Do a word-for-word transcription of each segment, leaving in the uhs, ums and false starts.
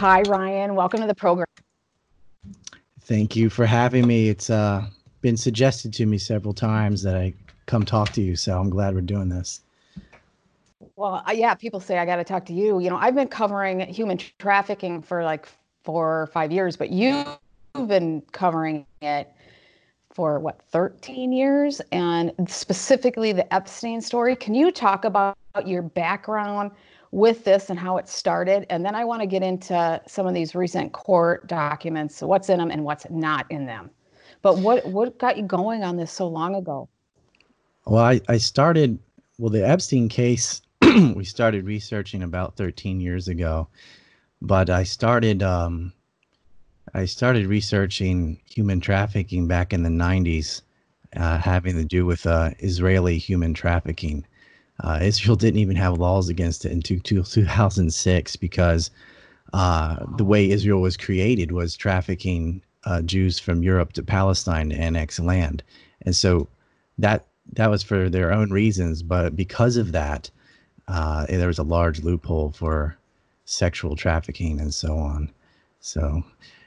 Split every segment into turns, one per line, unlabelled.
Hi, Ryan. Welcome to the program.
Thank you for having me. It's uh, been suggested to me several times that I come talk to you, so I'm glad we're doing this.
Well, uh, yeah, people say I got to talk to you. You know, I've been covering human trafficking for like four or five years, but you've been covering it for what, thirteen years? And specifically the Epstein story. Can you talk about your background with this and how it started? And then I want to get into some of these recent court documents, so what's in them and what's not in them. But what what got you going on this so long ago?
Well, I, I started, well, the Epstein case, we started researching about thirteen years ago, but I started, um, I started researching human trafficking back in the nineties, uh, having to do with uh, Israeli human trafficking. Uh, Israel didn't even have laws against it until two thousand six because uh, the way Israel was created was trafficking uh, Jews from Europe to Palestine to annex land, and so that that was for their own reasons. But because of that, uh, there was a large loophole for sexual trafficking and so on. So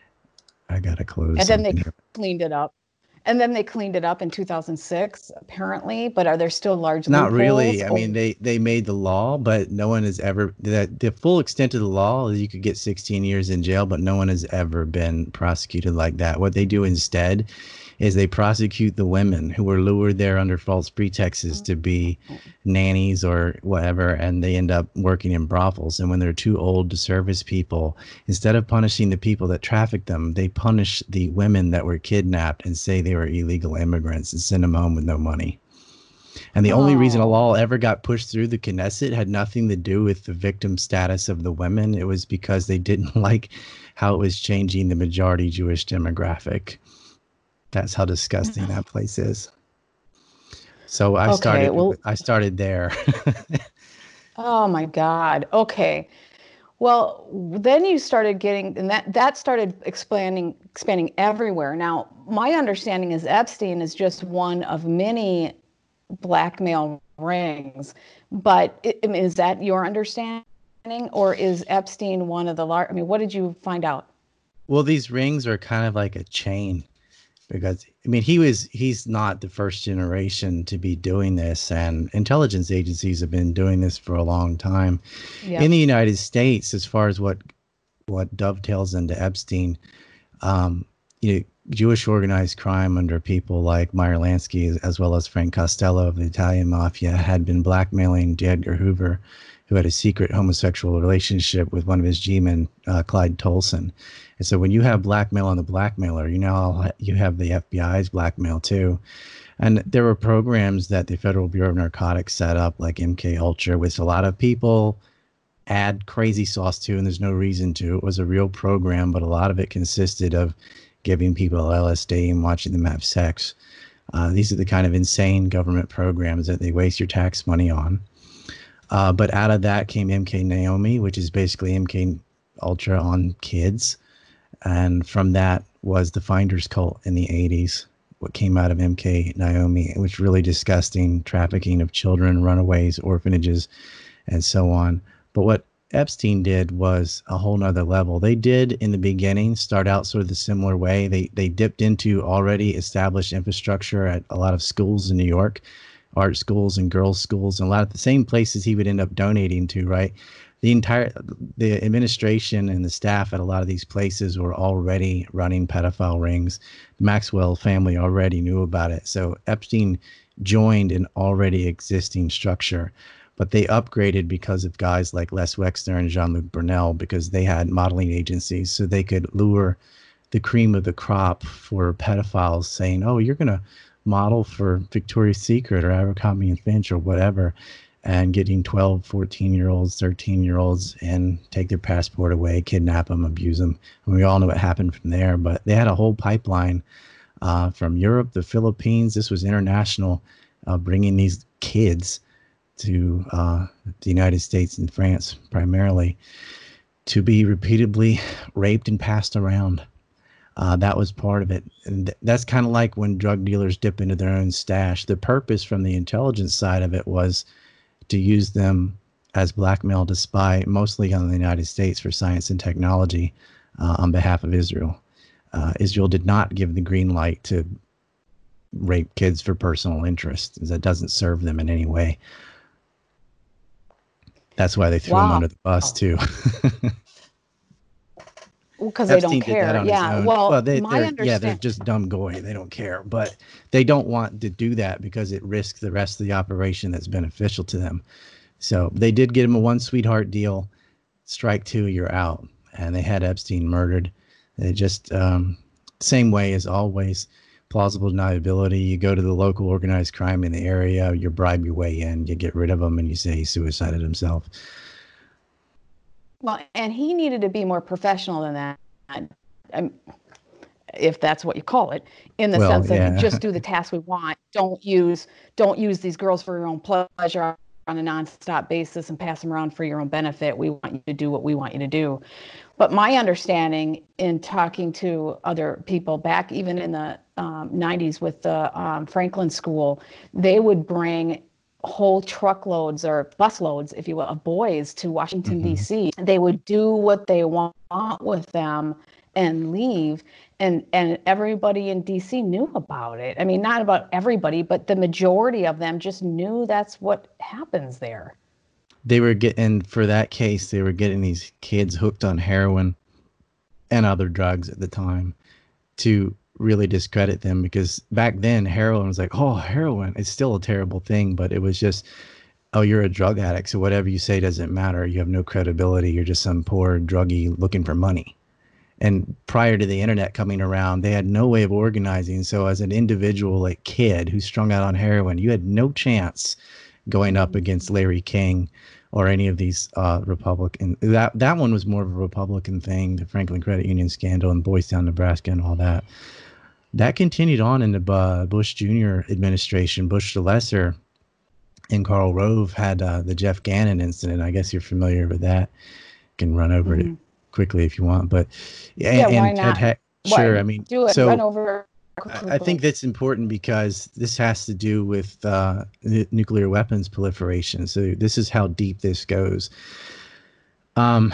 I gotta close
And then they
something here.
cleaned it up. And then they cleaned it up in two thousand six, apparently. But are there still large
Not
loopholes?
really. I
Or
mean, they they made the law, but no one has ever the the full extent of the law is you could get sixteen years in jail, but no one has ever been prosecuted like that. What they do instead is they prosecute the women who were lured there under false pretexts to be nannies or whatever, and they end up working in brothels. And when they're too old to service people, instead of punishing the people that trafficked them, they punish the women that were kidnapped and say they were illegal immigrants and send them home with no money. And the only reason a
oh,
law ever got pushed through the Knesset had nothing to do with the victim status of the women. It was because they didn't like how it was changing the majority Jewish demographic. That's how disgusting that place is. So I
okay.
started
Well,
I started there.
oh my God. Okay. Well, then you started getting, and that that started expanding expanding everywhere. Now, my understanding is Epstein is just one of many blackmail rings, but I I mean, is that your understanding, or is Epstein one of the large? I mean, what did you find out?
Well, these rings are kind of like a chain because I mean he was he's not the first generation to be doing this, and intelligence agencies have been doing this for a long time in
Yep.
the United States. As far as what what dovetails into Epstein, um, you know, Jewish organized crime under people like Meyer Lansky, as well as Frank Costello of the Italian mafia, had been blackmailing J. Edgar Hoover, who had a secret homosexual relationship with one of his G-men, uh, Clyde Tolson. And so when you have blackmail on the blackmailer, you know you have the F B I's blackmail too. And there were programs that the Federal Bureau of Narcotics set up, like M K Ultra, which a lot of people add crazy sauce to, and there's no reason to. It was a real program, but a lot of it consisted of giving people L S D and watching them have sex. Uh, these are the kind of insane government programs that they waste your tax money on. Uh, but out of that came M K Naomi, which is basically M K Ultra on kids. And from that was the Finders cult in the eighties. What came out of M K Naomi, it was really disgusting trafficking of children, runaways, orphanages, and so on. But what Epstein did was a whole nother level. They did in the beginning start out sort of the similar way. They they dipped into already established infrastructure at a lot of schools in New York, art schools and girls' schools, and a lot of the same places he would end up donating to, right? The entire the administration and the staff at a lot of these places were already running pedophile rings. The Maxwell family already knew about it. So Epstein joined an already existing structure, but they upgraded because of guys like Les Wexner and Jean-Luc Brunel, because they had modeling agencies, so they could lure the cream of the crop for pedophiles, saying, oh, you're going to model for Victoria's Secret or Abercrombie and Finch or whatever, and getting twelve, fourteen year olds, thirteen year olds and take their passport away, kidnap them, abuse them. And we all know what happened from there, but they had a whole pipeline uh, from Europe, the Philippines. This was international, uh, bringing these kids to uh, the United States and France primarily to be repeatedly raped and passed around. Uh, that was part of it. And th- that's kind of like when drug dealers dip into their own stash. The purpose from the intelligence side of it was to use them as blackmail to spy mostly on the United States for science and technology uh, on behalf of Israel. Uh, Israel did not give the green light to rape kids for personal interest. That doesn't serve them in any way. That's why they threw
Wow.
him under the bus too.
Because they don't
Epstein did that
care.
on his
Yeah.
own.
Well,
Well, they,
my
they're yeah, they're
understand.
just dumb goy. They don't care, but they don't want to do that because it risks the rest of the operation that's beneficial to them. So they did get him a one sweetheart deal. Strike two, you're out. And they had Epstein murdered. They just um, same way as always. Plausible deniability. You go to the local organized crime in the area. You bribe your way in. You get rid of him, and you say he suicided himself.
Well, and he needed to be more professional than that, um, if that's what you call it, in the
Well,
sense of
yeah.
just do the tasks we want. Don't use don't use these girls for your own pleasure on a nonstop basis and pass them around for your own benefit. We want you to do what we want you to do. But my understanding in talking to other people back even in the um, nineties with the um, Franklin School, they would bring whole truckloads or busloads, if you will, of boys to Washington,
Mm-hmm.
D C. They would do what they want with them and leave. And, and everybody in D C knew about it. I mean, not about everybody, but the majority of them just knew that's what happens there.
They were getting, for that case, they were getting these kids hooked on heroin and other drugs at the time to really discredit them, because back then heroin was like, oh, heroin, it's still a terrible thing, but it was just, oh, you're a drug addict, so whatever you say doesn't matter. You have no credibility. You're just some poor druggie looking for money. And prior to the internet coming around, they had no way of organizing. So as an individual, like kid who strung out on heroin, you had no chance going up against Larry King or any of these uh, Republican. That that one was more of a Republican thing, the Franklin Credit Union scandal in Boys Town, Nebraska, and all that. That continued on in the uh, Bush Junior administration. Bush the Lesser and Karl Rove had uh, the Jeff Gannon incident. I guess you're familiar with that. You can run over mm-hmm. it quickly if you want, but
yeah, and, why
and
not?
Ted ha- sure.
Why?
I mean,
do it.
So
run over.
I, I think that's important because this has to do with uh, n- nuclear weapons proliferation. So this is how deep this goes. Um,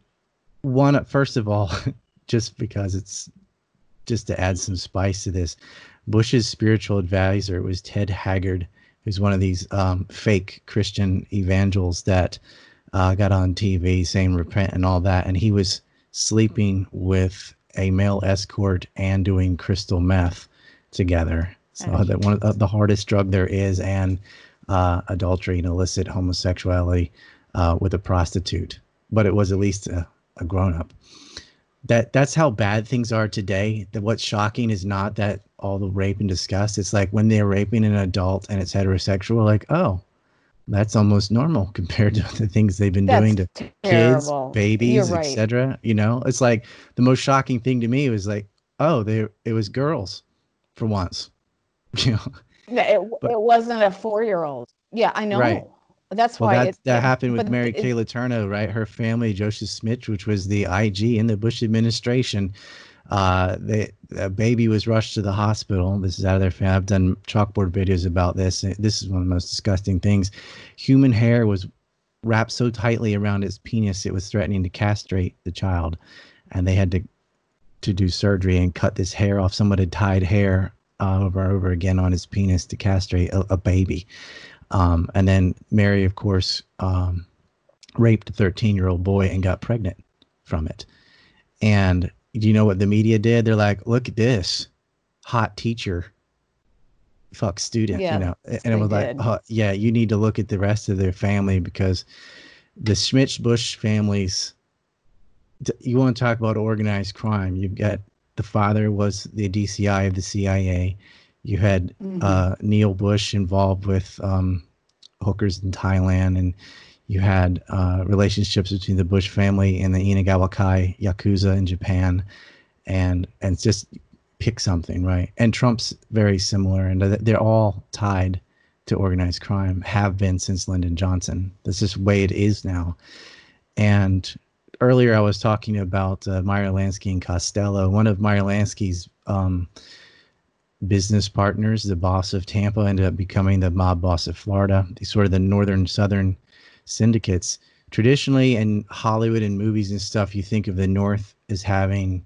one, first of all, just because it's just to add some spice to this, Bush's spiritual advisor was Ted Haggard, who's one of these um, fake Christian evangels that uh, got on T V saying repent and all that. And he was sleeping with a male escort and doing crystal meth together. So oh. that one of the, the hardest drug there is, and uh, adultery and illicit homosexuality uh, with a prostitute. But it was at least a, a grown-up. That that's how bad things are today. That what's shocking is not that all the rape and disgust. It's like when they're raping an adult and it's heterosexual, like, oh, that's almost normal compared to the things they've been
that's
doing to
terrible.
kids, babies,
right.
et cetera. You know, it's like the most shocking thing to me was like, oh, they it was girls for once. You know,
it, but, it wasn't a four-year-old. Yeah, I know.
Right.
That's
well,
why
that,
it,
that
it,
happened with
but
Mary
it,
Kay Letourneau, right? Her family, Joseph Smith, which was the I G in the Bush administration. Uh, they, a baby was rushed to the hospital. This is out of their family. I've done chalkboard videos about this. This is one of the most disgusting things. Human hair was wrapped so tightly around its penis, it was threatening to castrate the child. And they had to, to do surgery and cut this hair off. Someone had tied hair uh, over and over again on his penis to castrate a, a baby. Um, and then Mary, of course, um, raped a thirteen-year-old boy and got pregnant from it. And do you know what the media did? They're like, look at this hot teacher, fuck student,
yeah,
you know? And it was
did.
like, oh, yeah, you need to look at the rest of their family, because the Schmitz Bush families, you want to talk about organized crime. You've got the father was the D C I of the C I A. You had mm-hmm. uh, Neil Bush involved with um, hookers in Thailand, and you had uh, relationships between the Bush family and the Inagawa Kai Yakuza in Japan, and and just pick something, right? And Trump's very similar, and they're all tied to organized crime, have been since Lyndon Johnson. That's just the way it is now. And earlier I was talking about uh, Meyer Lansky and Costello. One of Meyer Lansky's um, business partners, the boss of Tampa, ended up becoming the mob boss of Florida. He's sort of the northern southern syndicates. Traditionally, in Hollywood and movies and stuff, you think of the North as having,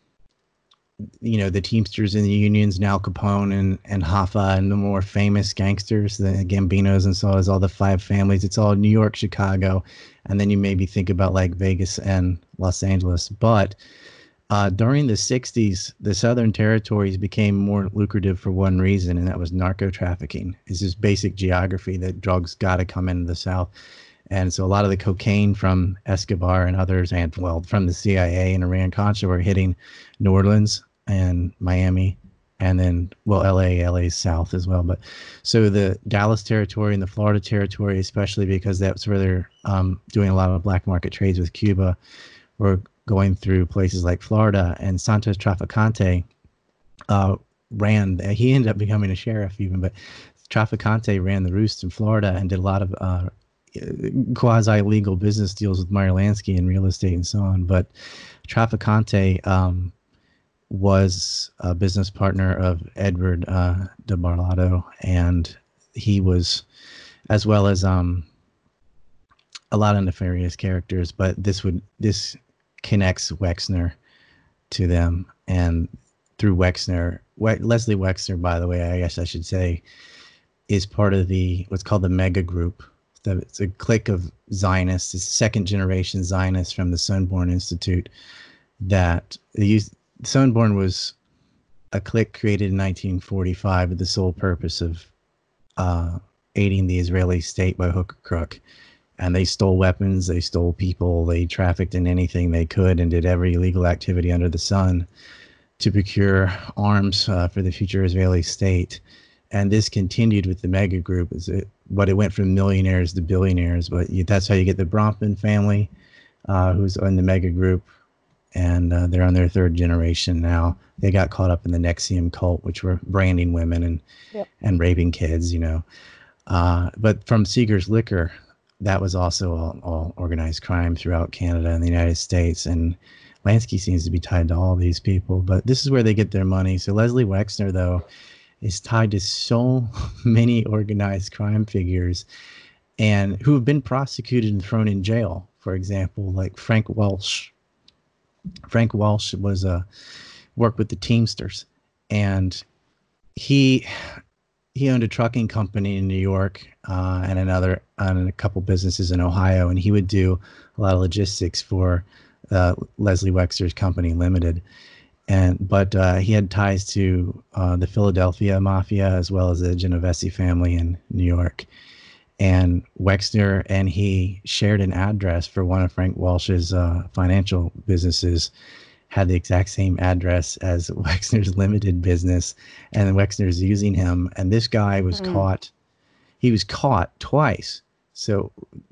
you know, the Teamsters and the unions, and Al Capone and, and Hoffa, and the more famous gangsters, the Gambinos and so on, all the five families. It's all New York, Chicago, and then you maybe think about like Vegas and Los Angeles. But uh, during the sixties, the Southern territories became more lucrative for one reason, and that was narco trafficking. It's just basic geography that drugs got to come into the South. And so a lot of the cocaine from Escobar and others, and well, from the C I A and Iran-Contra, were hitting New Orleans and Miami, and then, well, L A, L A's south as well. But so the Dallas territory and the Florida territory, especially because that's where they're um, doing a lot of black market trades with Cuba, were going through places like Florida. And Santos Trafficante uh, ran, he ended up becoming a sheriff even, but Trafficante ran the roost in Florida and did a lot of uh, quasi-legal business deals with Meyer Lansky and real estate and so on. But Trafficante um, was a business partner of Edward uh, de Barlado, and he was, as well as um, a lot of nefarious characters. But this would this connects Wexner to them, and through Wexner, we, Leslie Wexner, by the way, I guess I should say, is part of the what's called the Mega Group. It's a clique of Zionists, second generation Zionists from the Sonborn Institute. That they used, Sonborn was a clique created in nineteen forty-five with the sole purpose of uh, aiding the Israeli state by hook or crook. And they stole weapons, they stole people, they trafficked in anything they could, and did every illegal activity under the sun to procure arms uh, for the future Israeli state. And this continued with the Mega Group, is it, but it went from millionaires to billionaires. But you, that's how you get the Bronfman family, uh, who's in the Mega Group, and uh, they're on their third generation now. They got caught up in the N X I V M cult, which were branding women and yep. and raping kids, you know. Uh, but from Seeger's Liquor, that was also all, all organized crime throughout Canada and the United States. And Lansky seems to be tied to all these people. But this is where they get their money. So Leslie Wexner, though, is tied to so many organized crime figures, and who have been prosecuted and thrown in jail. For example, like Frank Walsh. Frank Walsh was a uh, worked with the Teamsters, and he he owned a trucking company in New York uh, and another and a couple businesses in Ohio, and he would do a lot of logistics for uh, Leslie Wexner's company Limited. And but uh, he had ties to uh, the Philadelphia Mafia as well as the Genovese family in New York. And Wexner and he shared an address for one of Frank Walsh's uh, financial businesses, had the exact same address as Wexner's limited business, and Wexner's using him. And this guy was mm. caught. He was caught twice. So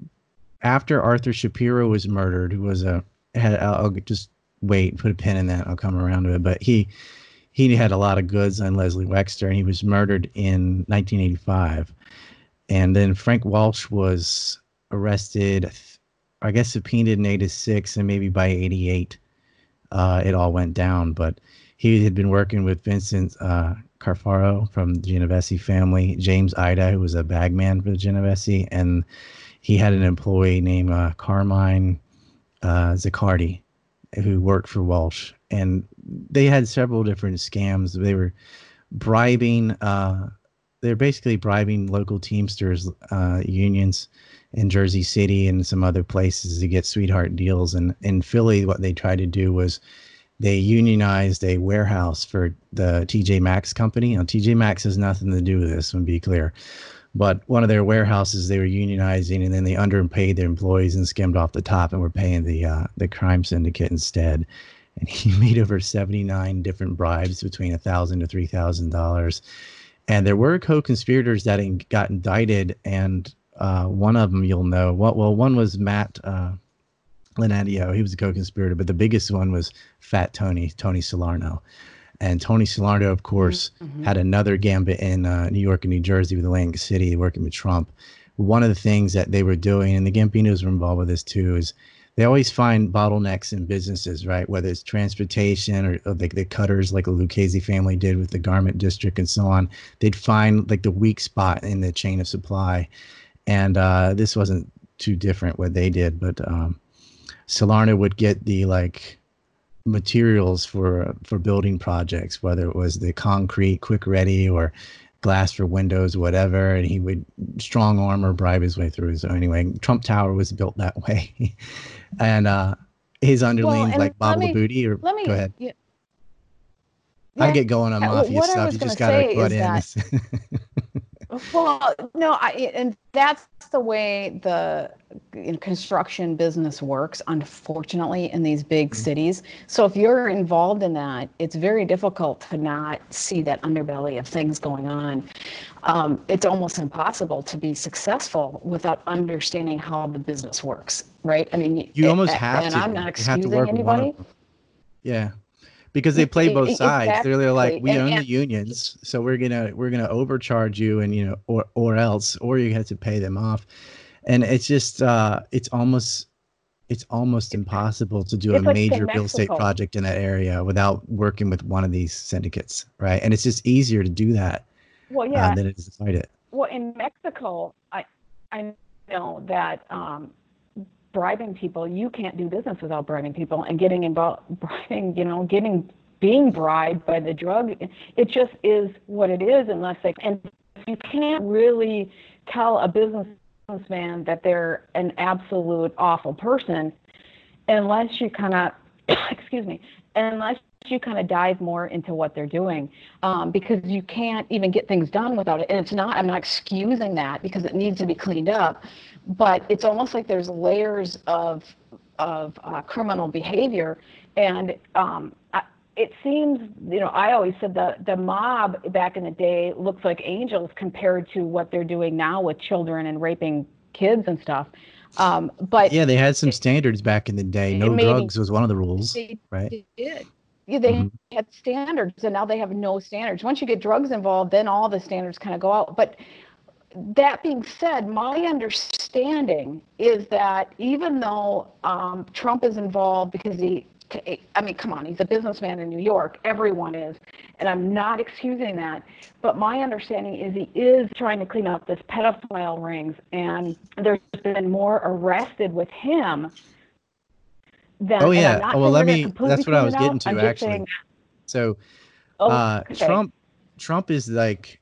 after Arthur Shapiro was murdered, who was a had I'll just. Wait, put a pin in that. I'll come around to it. But he he had a lot of goods on Leslie Wexner, and he was murdered in nineteen eighty-five. And then Frank Walsh was arrested, I guess subpoenaed in eighty-six, and maybe by eighty-eight, uh, it all went down. But he had been working with Vincent uh, Carfaro from the Genovese family, James Ida, who was a bagman for the Genovese, and he had an employee named uh, Carmine uh, Zaccardi, who worked for Walsh. And they had several different scams. They were bribing, uh, they're basically bribing local Teamsters uh, unions in Jersey City and some other places to get sweetheart deals. And in Philly, what they tried to do was they unionized a warehouse for the T J Maxx company. Now, T J Maxx has nothing to do with this, to be clear. But one of their warehouses they were unionizing, and then they underpaid their employees and skimmed off the top and were paying the uh, the crime syndicate instead. And he made over seventy-nine different bribes between one thousand dollars to three thousand dollars. And there were co-conspirators that in, got indicted, and uh, one of them you'll know. Well, well one was Matt uh, Linadio. He was a co-conspirator, but the biggest one was Fat Tony, Tony Salerno. And Tony Salerno, of course, mm-hmm. had another gambit in uh, New York and New Jersey with Atlantic City, working with Trump. One of the things that they were doing, and the Gambinos were involved with this too, is they always find bottlenecks in businesses, right? Whether it's transportation or, or like the cutters, like the Lucchese family did with the garment district and so on. They'd find like the weak spot in the chain of supply. And uh, this wasn't too different what they did, but um, Solarna would get the like materials for for building projects, whether it was the concrete quick ready or glass for windows, whatever, and he would strong arm or bribe his way through. So anyway, Trump Tower was built that way. And uh his
Well,
underlings
and
like
let
Baba
me
Booty, or
let
go
me
ahead.
yeah,
I
yeah.
get going on
Well,
mafia
what I
stuff.
was
You
going
just
to
gotta
say
butt
is
in.
that well, no, I and that's the way the construction business works, unfortunately, in these big cities. So if you're involved in that, it's very difficult to not see that underbelly of things going on. Um, it's almost impossible to be successful without understanding how the business works, right? I mean,
You
it,
almost have
and
to.
I'm not
You have to
excusing
work with one of
anybody.
them. Yeah. Because they play both sides. They're, they're like,
Exactly.
we
And,
own
and
the unions, so we're gonna we're gonna overcharge you, and you know, or or else, or you have to pay them off. And it's just uh it's almost it's almost impossible to do a
it's like in
major real estate
Mexico.
project in that area without working with one of these syndicates, right? And it's just easier to do that
Well,
uh,
yeah.
than it is to fight it.
Well, in Mexico, I I know that um, bribing people, you can't do business without bribing people and getting involved, bribing, you know, getting being bribed by the drug. It just is what it is, unless they and you can't really tell a businessman that they're an absolute awful person unless you kind of excuse me, unless you kind of dive more into what they're doing, um, because you can't even get things done without it. And it's not, I'm not excusing that because it needs to be cleaned up, but it's almost like there's layers of of uh, criminal behavior. And um, I, it seems, you know, I always said the the mob back in the day looks like angels compared to what they're doing now with children and raping kids and stuff. Um, but
Yeah, they had some
it,
standards back in the day.
it
No
maybe
drugs was one of the rules,
they
right?
did. Yeah, they
Hmm.
had standards, and now they have no standards. Once you get drugs involved, then all the standards kind of go out. But that being said, my understanding is that even though um, Trump is involved because he, I mean, come on, he's a businessman in New York. Everyone is. And I'm not excusing that. But my understanding is he is trying to clean up this pedophile rings. And there's been more arrested with him
Oh
than, and I'm
yeah.
not
Oh, well,
saying
let
they're going to
me.
completely
That's what I
clean
was
it
getting
out.
to
I'm just
actually.
saying,
So, uh,
okay.
Trump, Trump is like,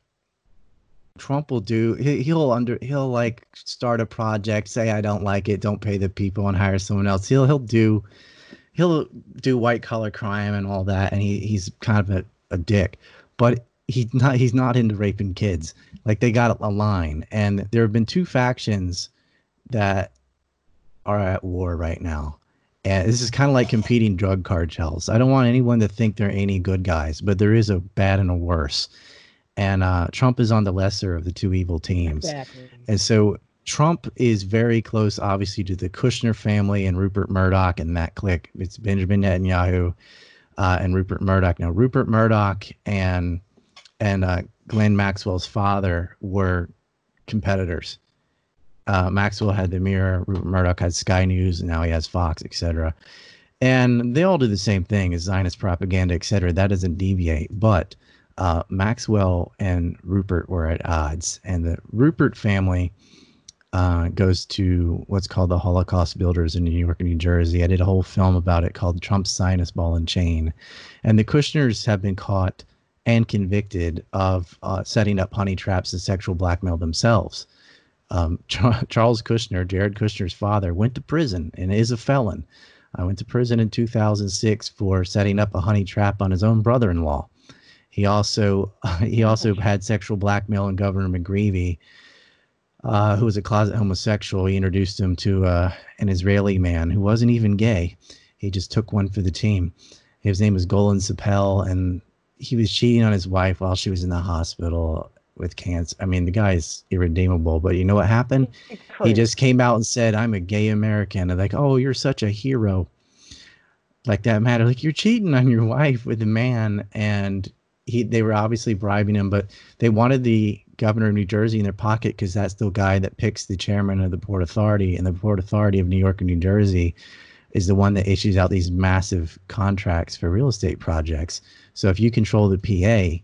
Trump will do. He, he'll under. He'll like start a project, say I don't like it, don't pay the people, and hire someone else. He'll he'll do. He'll do white collar crime and all that, and he he's kind of a, a dick, but he's not. He's not into raping kids. Like they got a line, and there have been two factions that are at war right now. And this is kind of like competing drug cartels. I don't want anyone to think they're any good guys, but there is a bad and a worse. And uh, Trump is on the lesser of the two evil teams.
Exactly.
And so Trump is very close, obviously, to the Kushner family and Rupert Murdoch and that clique. It's Benjamin Netanyahu uh, and Rupert Murdoch. Now, Rupert Murdoch and and uh, Glenn Maxwell's father were competitors. Uh, Maxwell had the Mirror, Rupert Murdoch had Sky News, and now he has Fox, et cetera. And they all do the same thing as Zionist propaganda, et cetera. That doesn't deviate. But uh, Maxwell and Rupert were at odds. And the Rupert family uh, goes to what's called the Holocaust Builders in New York and New Jersey. I did a whole film about it called Trump's Zionist Ball and Chain. And the Kushners have been caught and convicted of uh, setting up honey traps and sexual blackmail themselves. Um, Char- Charles Kushner, Jared Kushner's father, went to prison and is a felon. I went to prison in two thousand six for setting up a honey trap on his own brother-in-law. He also uh, he also had sexual blackmail on Governor McGreevey, uh, who was a closet homosexual. He introduced him to uh, an Israeli man who wasn't even gay. He just took one for the team. His name was Golan Sapel, and he was cheating on his wife while she was in the hospital with cancer. I mean, the guy's irredeemable, but you know what happened? He just came out and said, I'm a gay American. And like, oh, you're such a hero. Like that matter. Like you're cheating on your wife with a man. And he, they were obviously bribing him, but they wanted the governor of New Jersey in their pocket because that's the guy that picks the chairman of the Port Authority. And the Port Authority of New York and New Jersey is the one that issues out these massive contracts for real estate projects. So if you control the P A,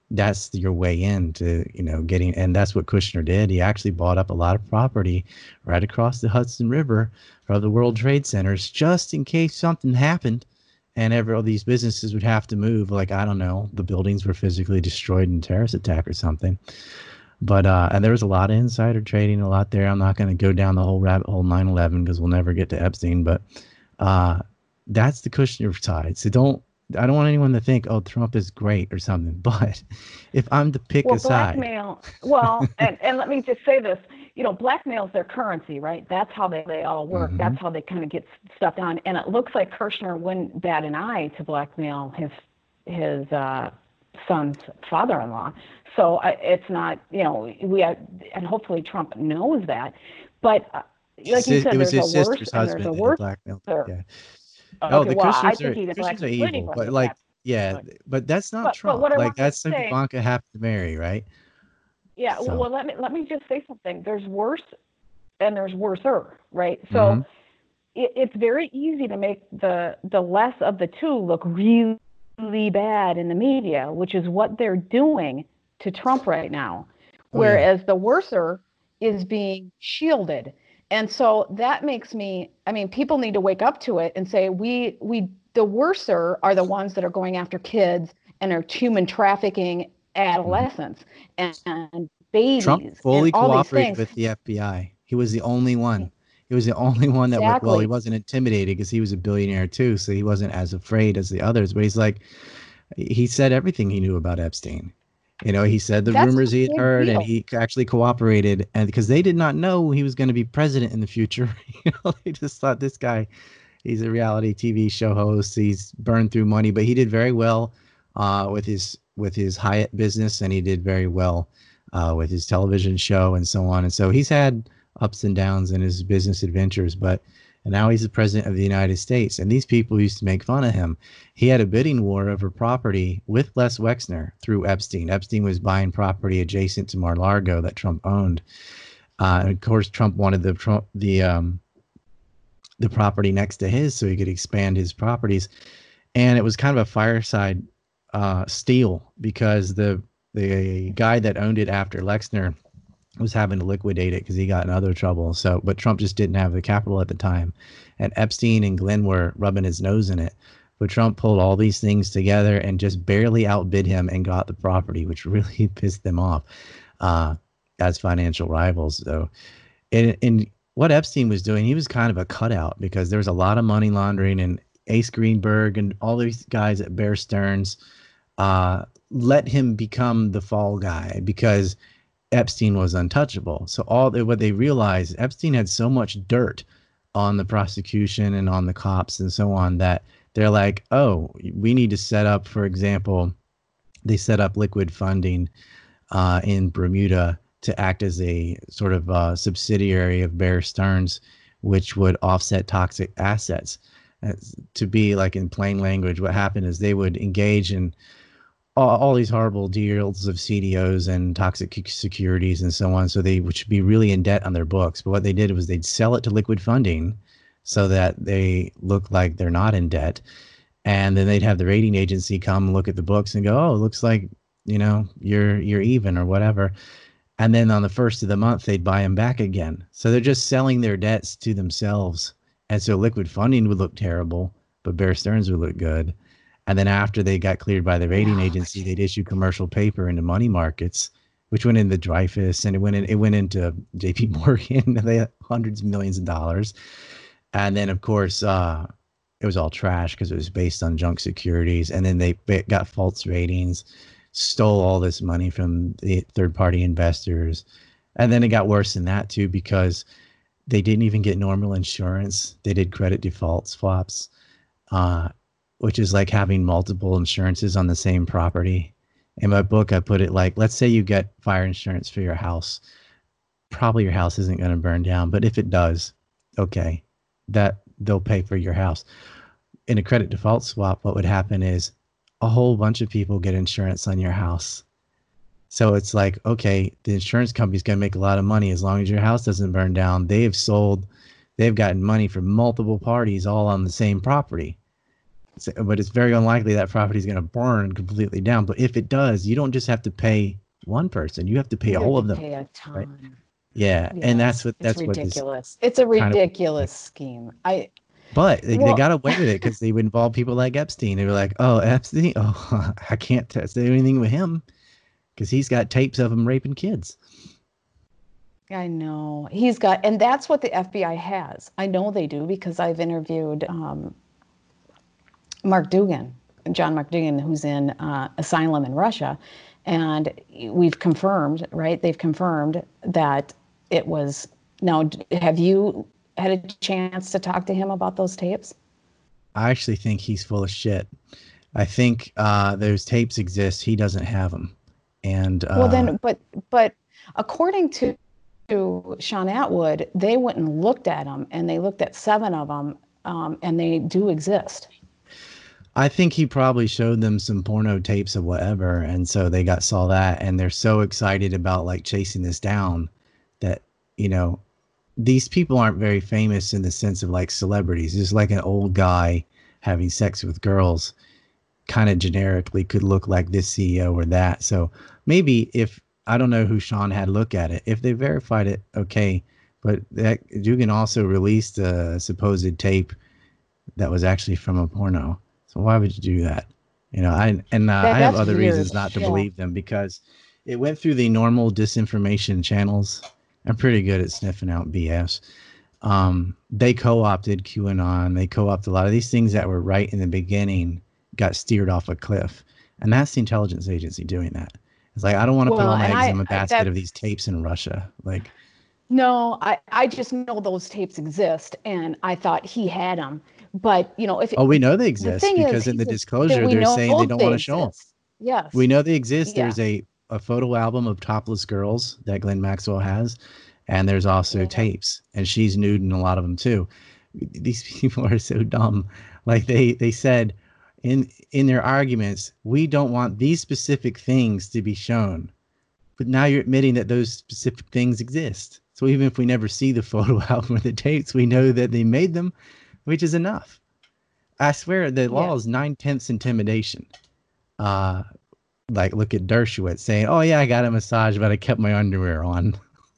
that's your way into, you know, getting, and that's what Kushner did. He actually bought up a lot of property right across the Hudson River from the World Trade Centers, just in case something happened and ever all these businesses would have to move. Like, I don't know, the buildings were physically destroyed in a terrorist attack or something. But, uh, and there was a lot of insider trading, a lot there. I'm not going to go down the whole rabbit hole nine eleven because we'll never get to Epstein, but, uh, that's the Kushner side. So don't, I don't want anyone to think, oh, Trump is great or something. But if I'm to pick
well,
a side.
blackmail, well, and, and let me just say this, you know, blackmail is their currency, right? That's how they, they all work. Mm-hmm. That's how they kind of get stuff done. And it looks like Kushner wouldn't bat an eye to blackmail his, his uh, son's father-in-law. So uh, it's not, you know, we have, and hopefully Trump knows that. But uh, like you said, there's a worse and there's a worse.
Yeah.
Okay,
oh, the
well, I
Kushners
think
are,
even
Kushners are evil, but like, yeah,
but,
but that's not
but,
Trump.
But
like that's something
say,
Ivanka happened to marry, right?
Yeah. So. Well, well, let me let me just say something. There's worse, and there's worser, right? So mm-hmm. it, it's very easy to make the the less of the two look really, really bad in the media, which is what they're doing to Trump right now. Oh, Whereas yeah. the worser is being shielded. And so that makes me, I mean, people need to wake up to it and say, we, we, the worser are the ones that are going after kids and are human trafficking adolescents mm-hmm. and, and babies.
Trump fully
and all
cooperated
these
with the F B I. He was the only one. He was the only one that,
exactly.
well, he wasn't intimidated because he was a billionaire too. So he wasn't as afraid as the others, but he's like, he said everything he knew about Epstein. You know, he said the
That's
rumors he had heard
deal.
and he actually cooperated, and because they did not know he was going to be president in the future. You know, they just thought this guy, he's a reality T V show host. He's burned through money, but he did very well uh, with his with his Hyatt business, and he did very well uh, with his television show and so on. And so he's had ups and downs in his business adventures, but and now he's the president of the United States. And these people used to make fun of him. He had a bidding war over property with Les Wexner through Epstein. Epstein was buying property adjacent to Mar-a-Lago that Trump owned. Uh, and of course, Trump wanted the Trump, the um, the property next to his so he could expand his properties. And it was kind of a fireside uh, steal because the the guy that owned it after Wexner was having to liquidate it because he got in other trouble. So, but Trump just didn't have the capital at the time. And Epstein and Glenn were rubbing his nose in it. But Trump pulled all these things together and just barely outbid him and got the property, which really pissed them off uh, as financial rivals. So, and, and what Epstein was doing, he was kind of a cutout because there was a lot of money laundering, and Ace Greenberg and all these guys at Bear Stearns uh, let him become the fall guy because Epstein was untouchable. So all they, what they realized, Epstein had so much dirt on the prosecution and on the cops and so on that they're like, oh, we need to set up, for example, they set up liquid funding uh, in Bermuda to act as a sort of uh, subsidiary of Bear Stearns, which would offset toxic assets. Uh, to be like in plain language, what happened is they would engage in all, all these horrible deals of C D Os and toxic securities and so on. So they would be really in debt on their books. But what they did was they'd sell it to liquid funding so that they look like they're not in debt. And then they'd have the rating agency come look at the books and go, oh, it looks like, you know, you're you're even or whatever. And then on the first of the month, they'd buy them back again. So they're just selling their debts to themselves. And so liquid funding would look terrible, but Bear Stearns would look good. And then after they got cleared by the rating agency, they'd issue commercial paper into money markets, which went into Dreyfus, and it went in, it went into J P Morgan. They had hundreds of millions of dollars. And then, of course, uh, it was all trash because it was based on junk securities. And then they got false ratings, stole all this money from the third-party investors. And then it got worse than that, too, because they didn't even get normal insurance. They did credit default swaps, uh, which is like having multiple insurances on the same property. In my book, I put it like, let's say you get fire insurance for your house. Probably your house isn't going to burn down, but if it does, okay, that they'll pay for your house. In a credit default swap, what would happen is a whole bunch of people get insurance on your house. So it's like, okay, the insurance company's going to make a lot of money as long as your house doesn't burn down. They've sold, they've gotten money from multiple parties all on the same property. So, but it's very unlikely that property is going to burn completely down. But if it does, you don't just have to pay one person; you have to pay
You have
all
to
of them,
pay a
right?
ton.
Yeah, and that's
Yes,
what
it's
that's what this
ridiculous. It's a
kind of.
ridiculous scheme. I
But they, they
well,
got away with it because they would involve people like Epstein. They were like, "Oh, Epstein, oh, I can't t- say anything with him because he's got tapes of him raping kids."
I know he's got, and that's what the F B I has. I know they do because I've interviewed um, Mark Dugan, John Mark Dugan, who's in uh, asylum in Russia, and we've confirmed, right? They've confirmed that it was. Now, have you had a chance to talk to him about those tapes?
I actually think he's full of shit. I think uh, those tapes exist. He doesn't have them, and
Well,
uh,
then, but but according to to Sean Atwood, they went and looked at them, and they looked at seven of them, um, and they do exist.
I think he probably showed them some porno tapes of whatever, and so they got saw that, and they're so excited about like chasing this down that you know these people aren't very famous in the sense of like celebrities. It's like an old guy having sex with girls, kind of generically could look like this C E O or that. So maybe if I don't know who Sean had look at it, if they verified it, okay. But that Dugan also released a supposed tape that was actually from a porno. So why would you do that? You know, I and uh,
That
I have
that's
other
weird.
reasons not to
Yeah.
believe them because it went through the normal disinformation channels. I'm pretty good at sniffing out B S. Um, they co-opted QAnon. They co-opted a lot of these things that were right in the beginning got steered off a cliff, and that's the intelligence agency doing that. It's like I don't want to put
Well,
all my
and
eggs
I,
in a
I
basket of
that
these tapes in Russia. Like,
no, I I just know those tapes exist, and I thought he had them. But you know, if
oh,
it,
we know they
the
exist
thing is,
because in
he
the
says that
disclosure
we
they're
know
saying they don't want
they
to show them.
exist.
We
Yes.
know they exist.
Yeah.
There's a, a photo album of topless girls that Glenn Maxwell has, and there's also
Yeah.
tapes, and she's nude in a lot of them too. These people are so dumb. Like they they said in in their arguments, we don't want these specific things to be shown. But now you're admitting that those specific things exist. So even if we never see the photo album or the tapes, we know that they made them, which is enough. I swear the law
Yeah.
is nine tenths intimidation. Uh, like look at Dershowitz saying, "Oh yeah, I got a massage, but I kept my underwear on."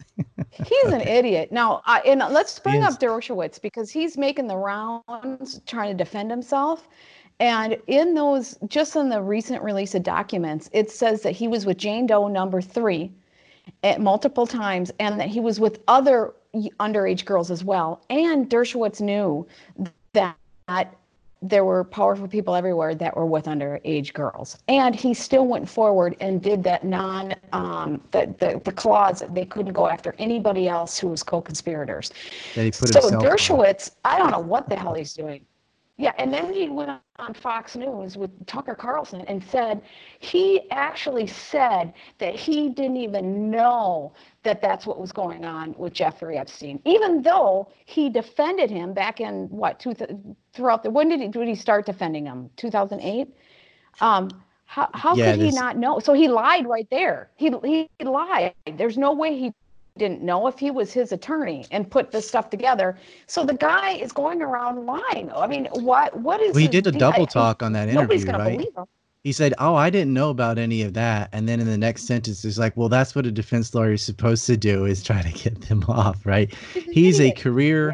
He's an
Okay,
idiot. Now, I, and let's
he
bring up
is.
Dershowitz because he's making the rounds trying to defend himself. And in those, just in the recent release of documents, it says that he was with Jane Doe number three at multiple times and that he was with other underage girls as well. And Dershowitz knew that there were powerful people everywhere that were with underage girls. And he still went forward and did that non, um, the, the, the clause that they couldn't go after anybody else who was co-conspirators.
That he put
So
himself on.
Dershowitz, I don't know what the hell he's doing. Yeah, and then he went on Fox News with Tucker Carlson and said he actually said that he didn't even know that that's what was going on with Jeffrey Epstein, even though he defended him back in what two, throughout the when did he did he start defending him? two thousand eight. Um, how how
Yeah,
could he
this
not know? So he lied right there. He he lied. There's no way he didn't know if he was his attorney and put this stuff together. So the guy is going around lying. I mean, what what is
well, he
his
did a
deal?
double
I, I,
talk on that
nobody's
interview,
going to
right?
believe him.
He said, "Oh, I didn't know about any of that," and then in the next sentence, it's like, "Well, that's what a defense lawyer is supposed to do is try to get them off, right?"
He's an
He's a
idiot. Yeah,
career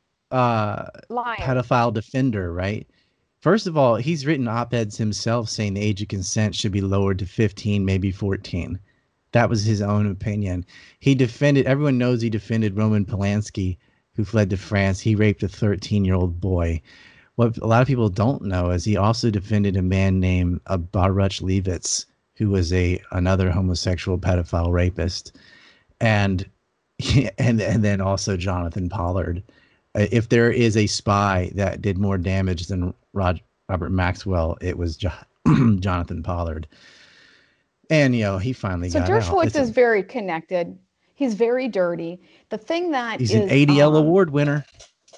uh,
liar.
pedophile defender, right? First of all, he's written op-eds himself saying the age of consent should be lowered to fifteen, maybe fourteen. That was his own opinion. He defended, everyone knows he defended Roman Polanski, who fled to France. He raped a thirteen-year-old boy. What a lot of people don't know is he also defended a man named uh, Baruch Leibowitz, who was a another homosexual pedophile rapist, and and and then also Jonathan Pollard. Uh, If there is a spy that did more damage than Rod, Robert Maxwell, it was jo- Jonathan Pollard. And you know he finally
So
got out.
Dershowitz
It's a,
is very connected. He's very dirty. The thing that
he's an
is,
A D L
um,
award winner.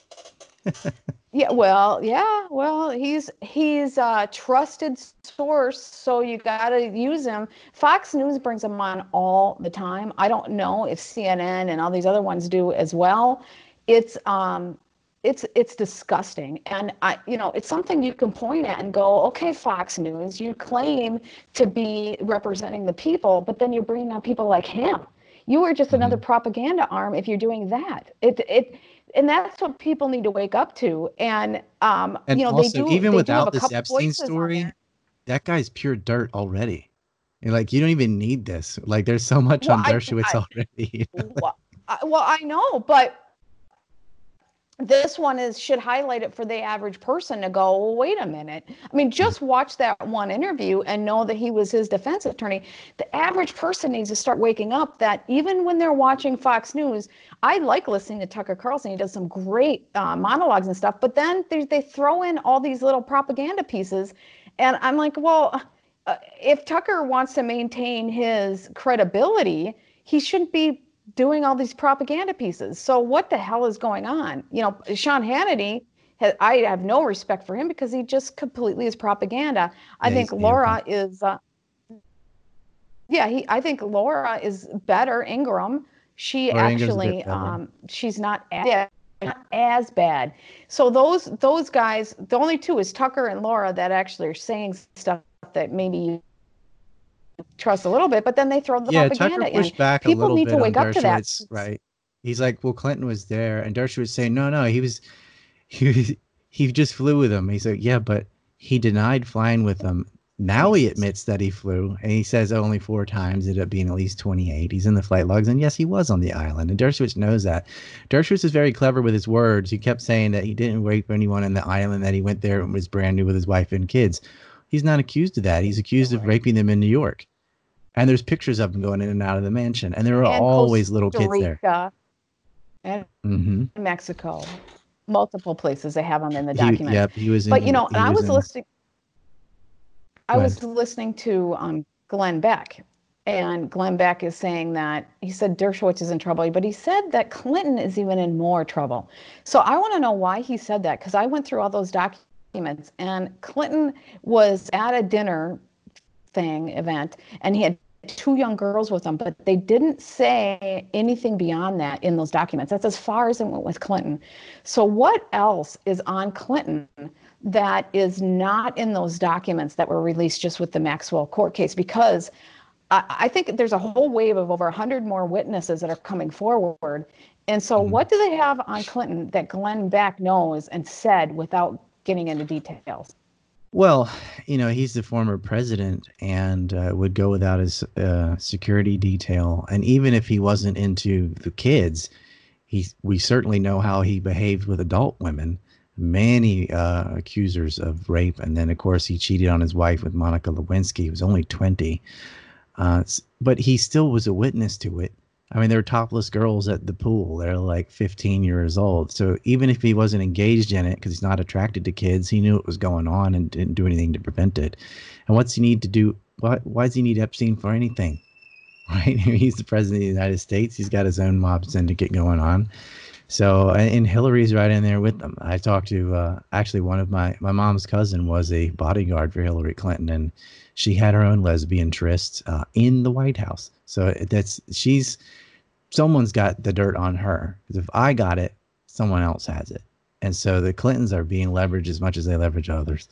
yeah, well, yeah, well, he's he's a trusted source, so you got to use him. Fox News brings him on all the time. I don't know if C N N and all these other ones do as well. It's um it's it's disgusting. And I, you know, it's something you can point at and go, okay, Fox News, you claim to be representing the people, but then you're bringing on people like him. You are just another
Mhm.
propaganda arm if you're doing that. It it and that's what people need to wake up to. And um,
And
you know, they
also,
do
even
they do have
without
a
this
couple
Epstein
voices on
story,
there.
that guy's pure dirt already. And like, you don't even need this. Like, there's so much
Well,
on
I
Dershowitz
I
already.
well, I, well, I know, but this one is should highlight it for the average person to go, well, wait a minute. I mean,
Mhm.
just watch that one interview and know that he was his defense attorney. The average person needs to start waking up that even when they're watching Fox News, I like listening to Tucker Carlson. He does some great uh, monologues and stuff, but then they, they throw in all these little propaganda pieces. And I'm like, well, uh, if Tucker wants to maintain his credibility, he shouldn't be doing all these propaganda pieces. So what the hell is going on? You know, Sean Hannity, I have no respect for him because he just completely is propaganda. I
Yeah,
think
he's vehicle.
Laura is, uh, yeah, he. I think Laura is better. Ingram, she
Laura Ingram's a bit
actually,
better.
um, she's not as, not as bad. So those those guys, the only two is Tucker and Laura that actually are saying stuff that maybe you trust a little bit, but then they throw the
Yeah, Tucker
propaganda in.
pushed back a
People
little
need to
bit on
wake up to that.
Dershowitz, right? He's like, well, Clinton was there, and Dershowitz saying, no, no, he was, he was, he just flew with him. He's like, yeah, but he denied flying with them. Now he admits that he flew, and he says only four times, ended up being at least twenty-eight. He's in the flight logs, and yes, he was on the island, and Dershowitz knows that. Dershowitz is very clever with his words. He kept saying that he didn't rape anyone on the island, that he went there and was brand new with his wife and kids. He's not accused of that. He's accused of
Right.
raping them in New York. And there's pictures of him going in and out of the mansion, and there are
And Costa
always little kids there.
Rica and
Hmm.
Mexico. Multiple places they have them in the
He,
documents.
yep, he was
But you
in.
know, and
He
I
was
was
in.
listening I
Go ahead.
was listening to um, Glenn Beck, and Glenn Beck is saying that he said Dershowitz is in trouble, but he said that Clinton is even in more trouble. So I want to know why he said that, because I went through all those documents, and Clinton was at a dinner thing event, and he had two young girls with him, but they didn't say anything beyond that in those documents. That's as far as it went with Clinton. So what else is on Clinton that is not in those documents that were released just with the Maxwell court case? Because I, I think there's a whole wave of over one hundred more witnesses that are coming forward. And so
Mhm.
what do they have on Clinton that Glenn Beck knows and said without getting into details?
Well, you know, he's the former president and uh, would go without his uh, security detail. And even if he wasn't into the kids, he we certainly know how he behaved with adult women. Many uh, accusers of rape, and then of course he cheated on his wife with Monica Lewinsky. He was only twenty. Uh, but he still was a witness to it. I mean, there were topless girls at the pool. They're like fifteen years old. So even if he wasn't engaged in it because he's not attracted to kids, he knew what was going on and didn't do anything to prevent it. And what's he need to do? Why, why does he need Epstein for anything? Right? He's the president of the United States. He's got his own mob syndicate going on. So, and Hillary's right in there with them. I talked to uh, actually one of my my mom's cousin was a bodyguard for Hillary Clinton, and she had her own lesbian trysts uh, in the White House. So that's she's someone's got the dirt on her. Because if I got it, someone else has it. And so the Clintons are being leveraged as much as they leverage others.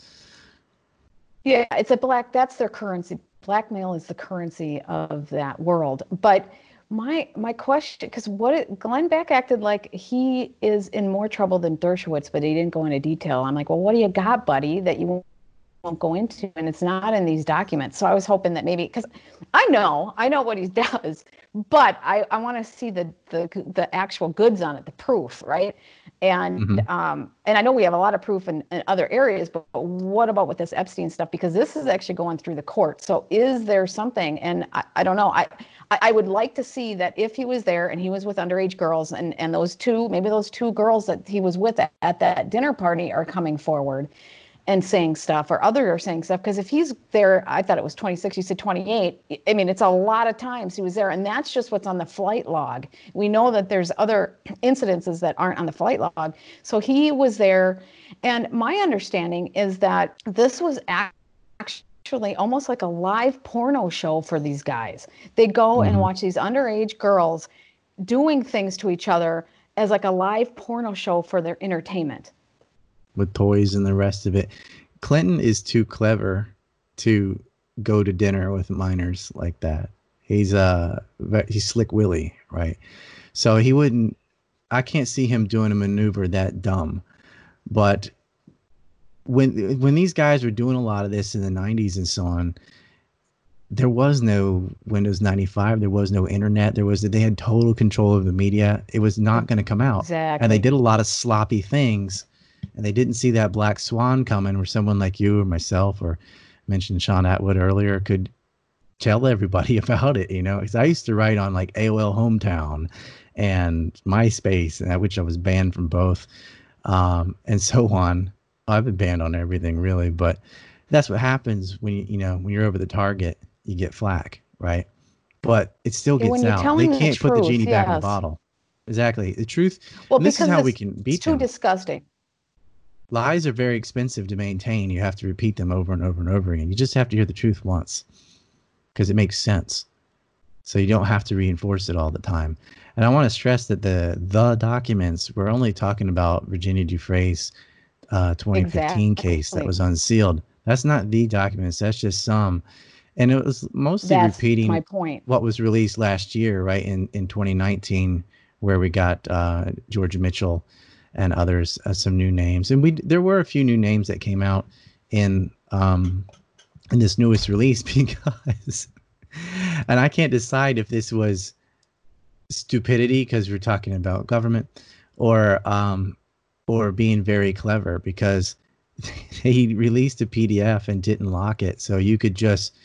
Yeah, it's a black, that's their currency. Blackmail is the currency of that world. But my my question, because what it, Glenn Beck acted like he is in more trouble than Dershowitz, but he didn't go into detail. I'm like, well, what do you got, buddy, that you won't, won't go into? And it's not in these documents. So I was hoping that maybe, because I know, I know what he does, but I, I want to see the, the the actual goods on it, the proof, right? And
Mm-hmm.
um, and I know we have a lot of proof in, in other areas, but, but what about with this Epstein stuff? Because this is actually going through the court. So is there something? And I, I don't know. I, I I would like to see that if he was there and he was with underage girls, and and those two, maybe those two girls that he was with at, at that dinner party are coming forward and saying stuff, or others are saying stuff. Because if he's there, I thought it was twenty-six, you said twenty-eight. I mean, it's a lot of times he was there, and that's just what's on the flight log. We know that there's other incidences that aren't on the flight log. So he was there, and my understanding is that this was actually almost like a live porno show for these guys. They go and
Mm-hmm.
watch these underage girls doing things to each other, as like a live porno show for their entertainment.
With toys and the rest of it. Clinton is too clever to go to dinner with minors like that. He's uh he's Slick Willie, right? So he wouldn't. I can't see him doing a maneuver that dumb. But when when these guys were doing a lot of this in the nineties and so on, there was no Windows ninety-five. There was no internet. There was they had total control of the media. It was not going to come out.
Exactly.
And they did a lot of sloppy things. And they didn't see that black swan coming where someone like you or myself or mentioned Sean Atwood earlier could tell everybody about it, you know, because I used to write on like A O L Hometown and MySpace, and which I was banned from both, um, and so on. I've been banned on everything really, but that's what happens when you, you know, when you're over the target, you get flack, right? But it still
Yeah,
gets
when you're
out. They
telling the
can't put the
truth,
genie back in the
yes.
bottle. Exactly. The truth.
Well,
And this is
because
how we
it's,
can
it's
beat
too
them.
disgusting.
Lies are very expensive to maintain. You have to repeat them over and over and over again. You just have to hear the truth once because it makes sense. So you don't have to reinforce it all the time. And I want to stress that the the documents, we're only talking about Virginia Giuffre's uh, twenty fifteen
Exactly.
case that was unsealed. That's not the documents. That's just some. And it was mostly
That's
repeating
my point.
what was released last year, right, in, in twenty nineteen, where we got uh, Georgia Mitchell and others, uh, some new names. And we there were a few new names that came out in um, in this newest release because, and I can't decide if this was stupidity because we're talking about government or um, or being very clever because he released a P D F and didn't lock it. So you could just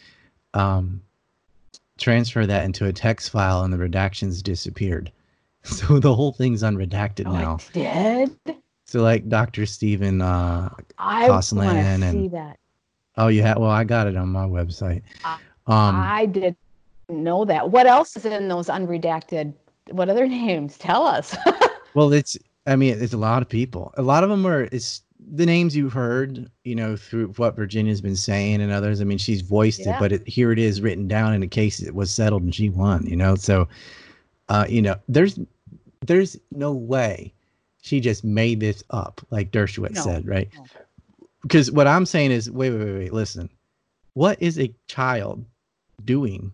um, transfer that into a text file and the redactions disappeared. So the whole thing's unredacted
Oh,
now.
it did?
So like Doctor Stephen uh,
I want
Kosslyn
to
and
see that.
oh, you had well, I got it on my website.
I,
Um,
I didn't know that. What else is in those unredacted? What other names? Tell us.
well, it's I mean, it's a lot of people. A lot of them are it's the names you've heard, you know, through what Virginia's been saying and others. I mean, she's voiced
Yeah.
it, but it, here it is written down in a case it was settled and she won. You know, so uh, you know, there's there's no way she just made this up, like Dershowitz
No.
said, right?
No.
Because what I'm saying is, wait, wait, wait, wait, listen. What is a child doing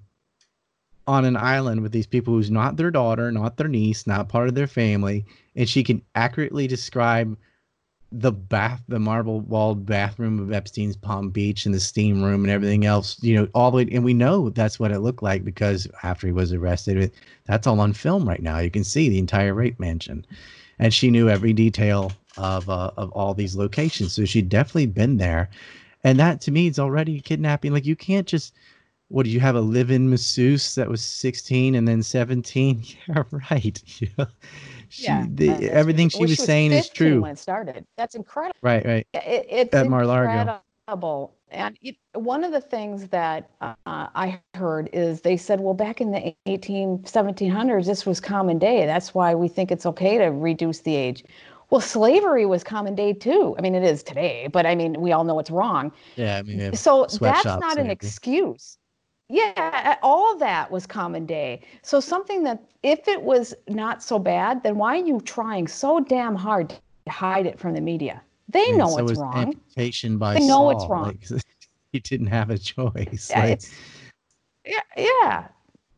on an island with these people who's not their daughter, not their niece, not part of their family, and she can accurately describe the bath, the marble walled bathroom of Epstein's Palm Beach and the steam room and everything else, you know, all the way. And we know that's what it looked like because after he was arrested, that's all on film right now. You can see the entire rape mansion. And she knew every detail of uh, of all these locations. So she'd definitely been there. And that to me is already kidnapping. Like you can't just, what do you have a live-in masseuse that was sixteen and then seventeen? Yeah, right. You know, she,
Yeah,
the,
that's
everything
ridiculous.
she
Well,
was
she was
saying is
fifteen
true.
when it started. That's incredible.
Right, right.
It, it's
At Mar-a-Lago.
incredible. And it, one of the things that uh, I heard is they said, well, back in the eighteen, seventeen hundreds, this was common day. That's why we think it's okay to reduce the age. Well, slavery was common day too. I mean, it is today, but I mean, we all know it's wrong.
Yeah, I mean,
So that's
sweatshops
not
and
an
everything.
excuse. Yeah, all of that was common day. So something that if it was not so bad, then why are you trying so damn hard to hide it from the media? They
I mean,
know
so
it's
is
wrong.
amputation by
They know it's
Saul.
wrong.
Like he didn't have a choice.
Yeah,
Like
it's yeah, yeah.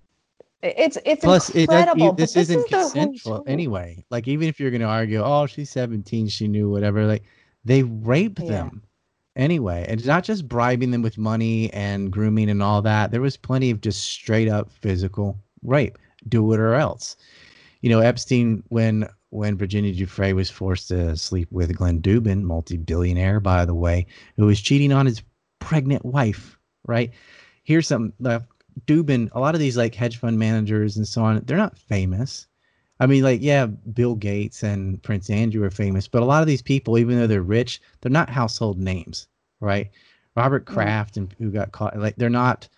It's it's
plus, it does.
incredible.
You,
But
this
this
isn't
is the whole
consensual
truth.
anyway. Like even if you're going to argue, oh, she's seventeen, she knew whatever. Like they rape
Yeah.
them anyway, and it's not just bribing them with money and grooming and all that. There was plenty of just straight up physical rape. Do it or else. You know, Epstein, when when Virginia Giuffre was forced to sleep with Glenn Dubin, multi-billionaire, by the way, who was cheating on his pregnant wife, right? Here's some uh, Dubin, a lot of these like hedge fund managers and so on, they're not famous. I mean, like, yeah, Bill Gates and Prince Andrew are famous, but a lot of these people, even though they're rich, they're not household names, right? Robert
Mm.
Kraft and who got caught, like they're not,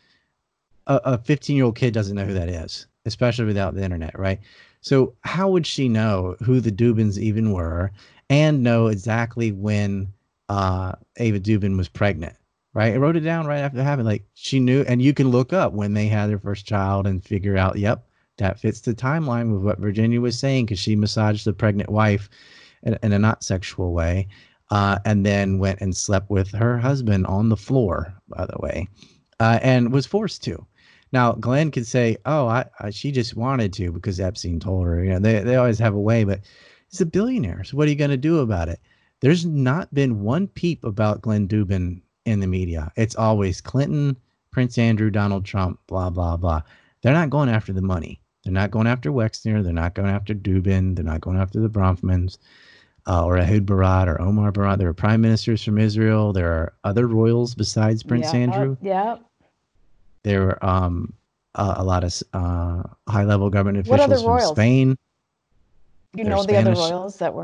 a fifteen year old kid doesn't know who that is, especially without the internet, right? So how would she know who the Dubins even were and know exactly when uh, Ava Dubin was pregnant, right? I wrote it down right after having, like, she knew, and you can look up when they had their first child and figure out, yep, that fits the timeline with what Virginia was saying, because she massaged the pregnant wife in, in a not sexual way, uh, and then went and slept with her husband on the floor, by the way, uh, and was forced to. Now, Glenn could say, oh, I, I, she just wanted to because Epstein told her. You know, they, they always have a way, but he's a billionaire. So what are you going to do about it? There's not been one peep about Glenn Dubin in the media. It's always Clinton, Prince Andrew, Donald Trump, blah, blah, blah. They're not going after the money. They're not going after Wexner. They're not going after Dubin. They're not going after the Bronfmans uh, or Ehud Barat or Omar Barat. There are prime ministers from Israel. There are other royals besides Prince
yep,
Andrew.
Yeah.
There were um, uh, a lot of uh, high-level government
What other
officials from
royals?
Spain.
You
They're
know the
Spanish.
other royals that were.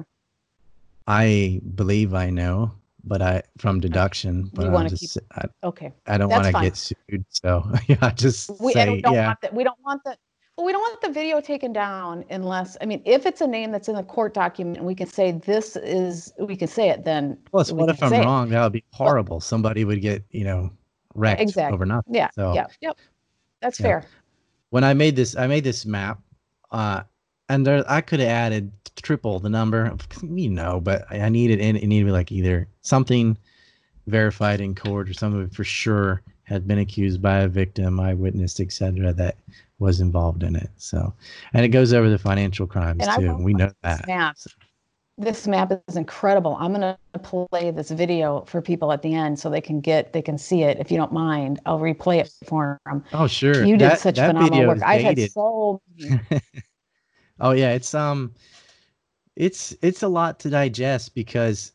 I believe I know, but I from deduction. But
you
I'll
want to
just
keep?
I,
Okay,
I don't want to get sued, so yeah, I just
we
say
don't
yeah.
want that. We don't want that. We don't want the video taken down unless, I mean, if it's a name that's in the court document and we can say this is, we can say it, then.
Plus,
we
what
can
if I'm
say it.
wrong? That would be
But
horrible. Somebody would get, you know, wrecked
exactly.
over nothing.
Yeah.
So
Yeah. Yep. That's
yeah.
fair.
When I made this, I made this map, uh, and there I could have added triple the number, you know, but I needed it. It needed to be like either something verified in court or somebody for sure had been accused by a victim, eyewitness, et cetera, that was involved in it. So, and it goes over the financial crimes
and
too.
I
We know that.
Map.
So.
This map is incredible. I'm going to play this video for people at the end so they can get, they can see it. If you don't mind, I'll replay it for them.
Oh, sure.
You did
that,
such
that
phenomenal
video
work.
is
I've had
dated.
so many.
Oh yeah, it's um, it's it's a lot to digest because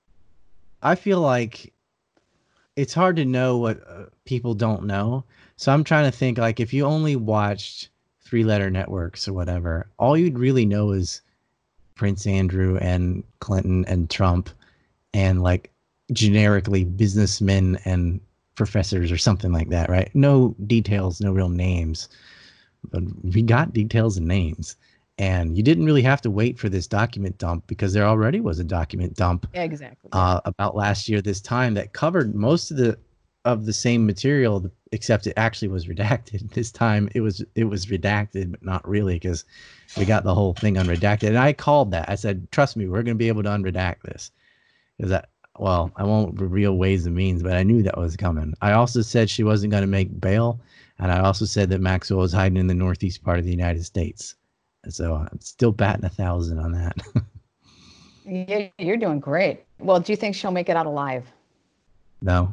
I feel like it's hard to know what uh, people don't know. So I'm trying to think, like, if you only watched three letter networks or whatever, all you'd really know is Prince Andrew and Clinton and Trump and like generically businessmen and professors or something like that, right? No details, no real names, but we got details and names. And you didn't really have to wait for this document dump because there already was a document dump
Exactly.
uh, about last year this time that covered most of the of the same material, except it actually was redacted. This time it was it was redacted, but not really, because we got the whole thing unredacted. And I called that. I said, trust me, we're going to be able to unredact this. Because that, well, I won't reveal ways and means, but I knew that was coming. I also said she wasn't going to make bail. And I also said that Maxwell was hiding in the northeast part of the United States. So I'm still batting a thousand on that.
Yeah, you're doing great. Well, do you think she'll make it out alive?
No.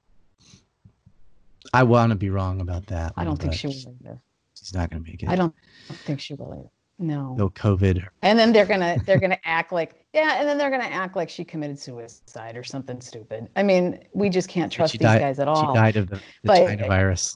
I want to be wrong about that.
I don't
one,
think she will either.
She's not going to make it.
I don't think she will either. No.
No COVID.
And then they're gonna they're gonna act like yeah, and then they're gonna act like she committed suicide or something stupid. I mean, we just can't trust these
died,
guys at all.
She died of the, the
but,
China virus.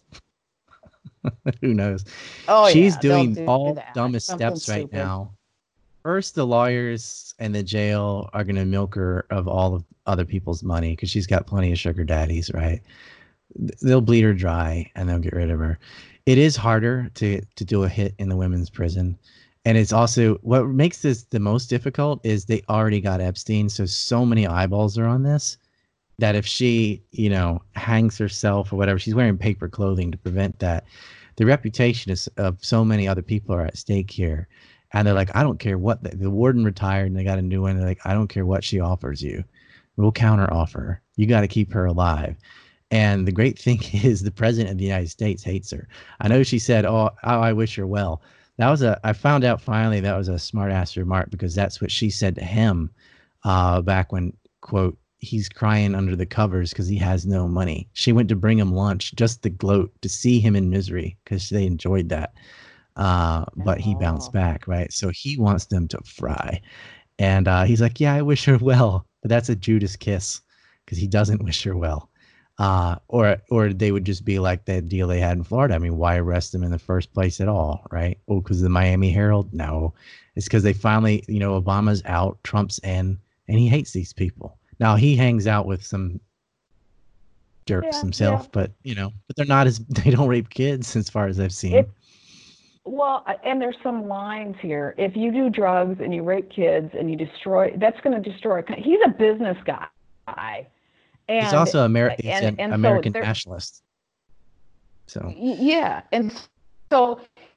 Who knows?
Oh,
She's
yeah,
doing
do
all
that.
dumbest
Something
steps right
stupid.
now. First, the lawyers and the jail are going to milk her of all of other people's money because she's got plenty of sugar daddies, right? They'll bleed her dry and they'll get rid of her. It is harder to to do a hit in the women's prison. And it's also, what makes this the most difficult is they already got Epstein. So, so many eyeballs are on this that if she, you know, hangs herself or whatever, she's wearing paper clothing to prevent that. The reputation is, of so many other people are at stake here. And they're like, I don't care what, the, the warden retired and they got a new one. They're like, I don't care what she offers you. We'll counter offer. You got to keep her alive. And the great thing is the president of the United States hates her. I know she said, oh, I wish her well. That was a, I found out finally that was a smart ass remark because that's what she said to him uh, back when, quote, he's crying under the covers because he has no money. She went to bring him lunch just to gloat, to see him in misery because they enjoyed that. Uh, but he bounced back, right? So he wants them to fry. And uh, he's like, yeah, I wish her well. But that's a Judas kiss because he doesn't wish her well. Uh, or or they would just be like that deal they had in Florida. I mean, why arrest him in the first place at all, right? Oh, because of the Miami Herald? No. It's because they finally, you know, Obama's out, Trump's in, and he hates these people. Now, he hangs out with some jerks yeah, himself, yeah. but, you know, but they're not as, they don't rape kids as far as I've seen.
It, well, and there's some lines here. If you do drugs and you rape kids and you destroy, that's going to destroy, he's a business guy. And,
he's also Ameri- he's
and,
an
and
American
so
nationalist. So
yeah, and so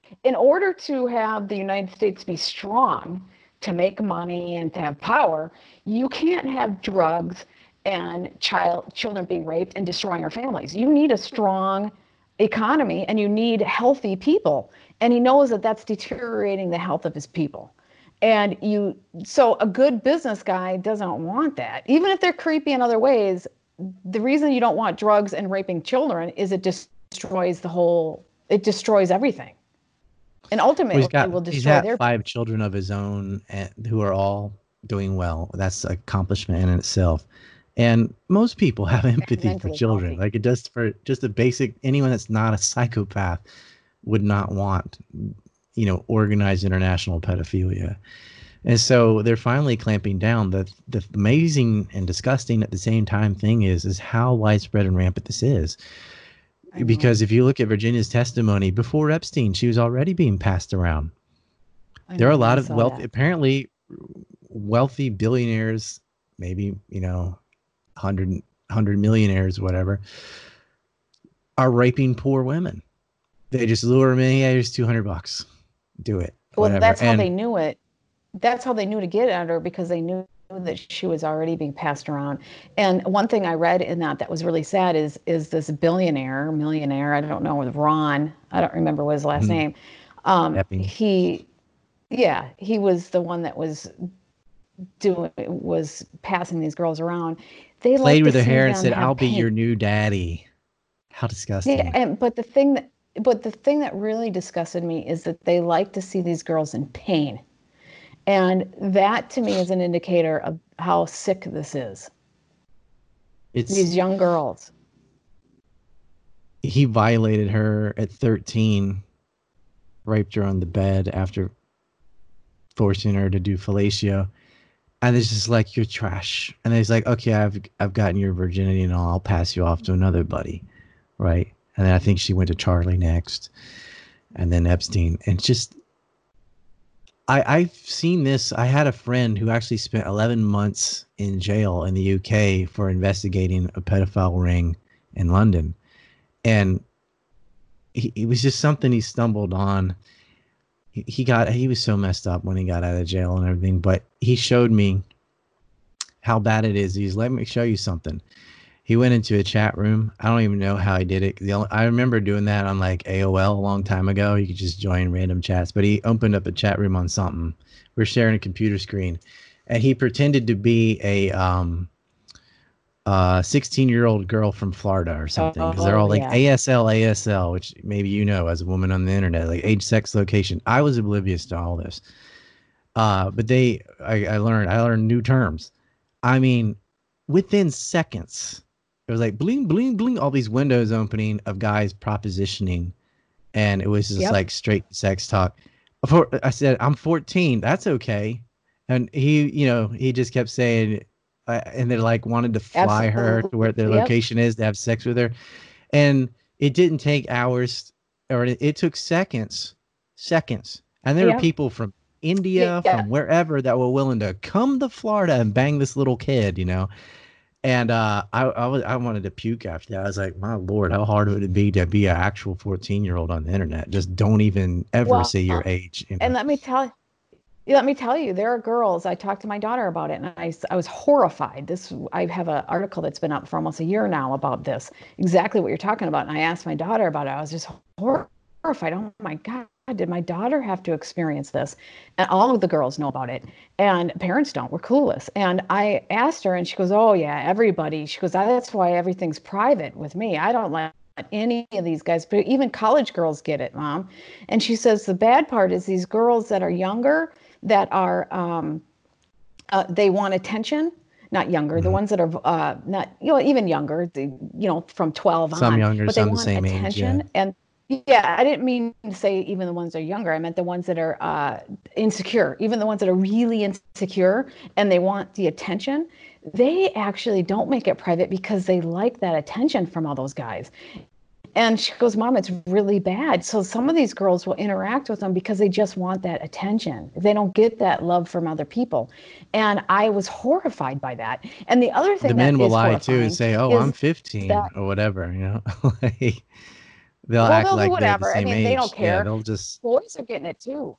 in order to have the United States be strong, to make money and to have power, you can't have drugs and child children being raped and destroying our families. You need a strong economy and you need healthy people. And he knows that that's deteriorating the health of his people. And you, so a good business guy doesn't want that. Even if they're creepy in other ways, the reason you don't want drugs and raping children is it destroys the whole, it destroys everything. And ultimately,
well, he's got,
will
he's
destroy
got
their
five children of his own and, who are all doing well. That's an accomplishment in itself. And most people have empathy for children. Healthy. Like it does for just a basic, anyone that's not a psychopath would not want, you know, organized international pedophilia. And so they're finally clamping down. The the amazing and disgusting at the same time thing is, is how widespread and rampant this is. Because if you look at Virginia's testimony before Epstein, she was already being passed around. I there are a lot of wealth, apparently wealthy billionaires, maybe, you know, hundred, hundred millionaires, whatever, are raping poor women. They just lure them in. Yeah, here's two hundred bucks. Do it.
Well,
whatever.
that's how
and,
they knew it. That's how they knew to get at her, because they knew that she was already being passed around. And one thing I read in that that was really sad is is this billionaire, millionaire, I don't know, Ron, I don't remember what his last mm-hmm. name. Um, he, yeah, he was the one that was doing, was passing these girls around. They
played with her hair and said, "I'll be your new daddy." How disgusting.
Yeah, and but the thing that, but the thing that really disgusted me is that they like to see these girls in pain. And that to me is an indicator of how sick this is. It's these young girls.
He violated her at thirteen, raped her on the bed after forcing her to do fellatio. And it's just like, you're trash. And he's like, okay, I've I've gotten your virginity and all, I'll pass you off to another buddy. Right. And then I think she went to Charlie next. And then Epstein. And just I, I've seen this. I had a friend who actually spent eleven months in jail in the U K for investigating a pedophile ring in London. And he, it was just something he stumbled on. He, he got, he was so messed up when he got out of jail and everything, but he showed me how bad it is. He's, let me show you something. He went into a chat room. I don't even know how he did it. The only, I remember doing that on like A O L a long time ago. You could just join random chats, but he opened up a chat room on something. We're sharing a computer screen, and he pretended to be a um, uh, sixteen-year-old girl from Florida or something, because they're all like yeah. A S L, A S L, which maybe you know as a woman on the internet, like age, sex, location. I was oblivious to all this, uh, but they, I, I learned, I learned new terms. I mean, within seconds. It was like bling, bling, bling, all these windows opening of guys propositioning. And it was just yep. like straight sex talk. Before I said, I'm fourteen. That's okay. And he, you know, he just kept saying, uh, and they like wanted to fly Absolutely. her to where their yep. location is to have sex with her. And it didn't take hours, or it, it took seconds, seconds. And there yep. were people from India, yeah. from wherever, that were willing to come to Florida and bang this little kid, you know. And uh, I, I was I wanted to puke after that. I was like, my Lord, how hard would it be to be an actual fourteen-year-old on the internet? Just don't even ever well, say your age. You know?
And let me tell you, let me tell you, there are girls. I talked to my daughter about it, and I, I was horrified. This I have an article that's been up for almost a year now about this, exactly what you're talking about. And I asked my daughter about it. I was just horrified. Oh my God. Did my daughter have to experience this? And all of the girls know about it, and parents don't. We're clueless. And I asked her, and she goes, oh yeah, everybody. She goes, that's why everything's private with me. I don't let any of these guys, but even college girls get it, Mom. And she says the bad part is these girls that are younger, that are, um, uh, they want attention. Not younger, the ones that are uh, not, you know, even younger, the, you know, from twelve
some
on.
Younger,
but they
some
want
the same
attention.
age, yeah.
And yeah, I didn't mean to say even the ones that are younger. I meant the ones that are uh, insecure, even the ones that are really insecure and they want the attention. They actually don't make it private because they like that attention from all those guys. And she goes, Mom, it's really bad. So some of these girls will interact with them because they just want that attention. They don't get that love from other people. And I was horrified by that. And the other thing
the men
that
will
is
lie too and say, oh, I'm fifteen
that,
or whatever, you know. like, They'll
Well,
act
they'll do
like they're the
whatever. I
same
mean, they
age.
don't
Yeah,
care.
they'll just.
Boys are getting it too.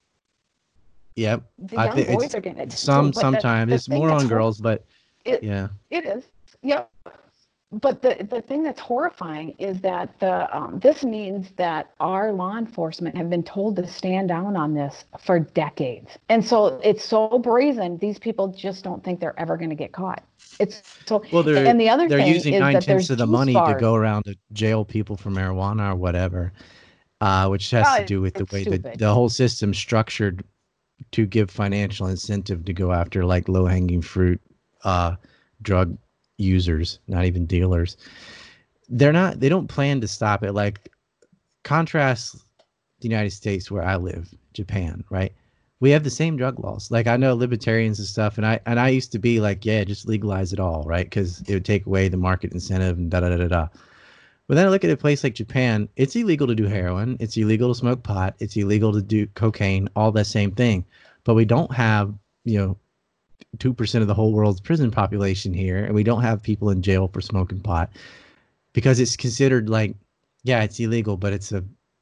Yep.
The
I
young
think it's
boys are getting it too.
some
But the
sometimes
the
it's
thing
more
that's
on
hor-
girls, but
it
yeah.
it is. Yeah. But the, the thing that's horrifying is that the um, this means that our law enforcement have been told to stand down on this for decades. And so it's so brazen, these people just don't think they're ever going to get caught. It's so,
Well, they're
and the other
they're
thing
using
is
nine
that
tenths
there's
of the
juice
money to
bars.
go around to jail people for marijuana or whatever, uh, which has to
Oh,
do with the
it's
way that
stupid.
the whole system's structured to give financial incentive to go after like low hanging fruit uh, drug users, not even dealers. They're not. They don't plan to stop it. Like contrast the United States where I live, Japan, right? We have the same drug laws. Like I know libertarians and stuff, and I and I used to be like, yeah, just legalize it all, right? Because it would take away the market incentive and da da da da da. But then I look at a place like Japan, it's illegal to do heroin, it's illegal to smoke pot, it's illegal to do cocaine, all that same thing. But we don't have, you know, two percent of the whole world's prison population here, and we don't have people in jail for smoking pot because it's considered like, yeah, it's illegal, but it's a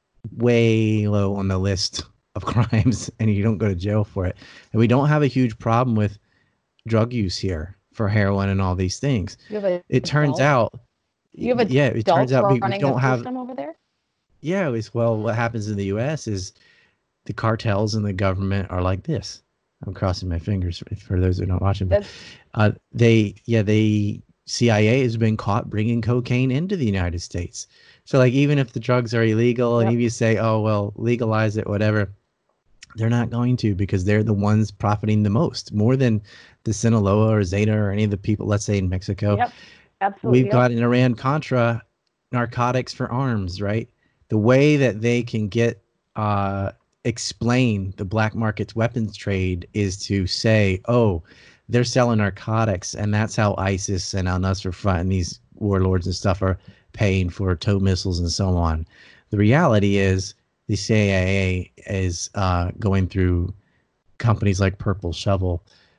way low on the list of crimes and you don't go to jail for it. And we don't have a huge problem with drug use here for heroin and all these things.
You have
It turns
adults.
out,
You have
yeah, it turns
adults
out we, we
running the
don't have,
system over there.
yeah, it's, well, what happens in the U S is the cartels and the government are like this. I'm crossing my fingers for, for those who are not watching, but
That's
uh, they, yeah, they, C I A has been caught bringing cocaine into the United States. So like, even if the drugs are illegal and
yep.
if you say, oh, well, legalize it, whatever, they're not going to because they're the ones profiting the most, more than the Sinaloa or Zeta or any of the people, let's say in Mexico.
Yep.
We've
Absolutely. Yep.
got in Iran Contra narcotics for arms, right? The way that they can get uh, explain the black market's weapons trade is to say, oh, they're selling narcotics, and that's how ISIS and Al Nusra Front and these warlords and stuff are paying for tow missiles and so on. The reality is the C I A is uh, going through companies like Purple Shovel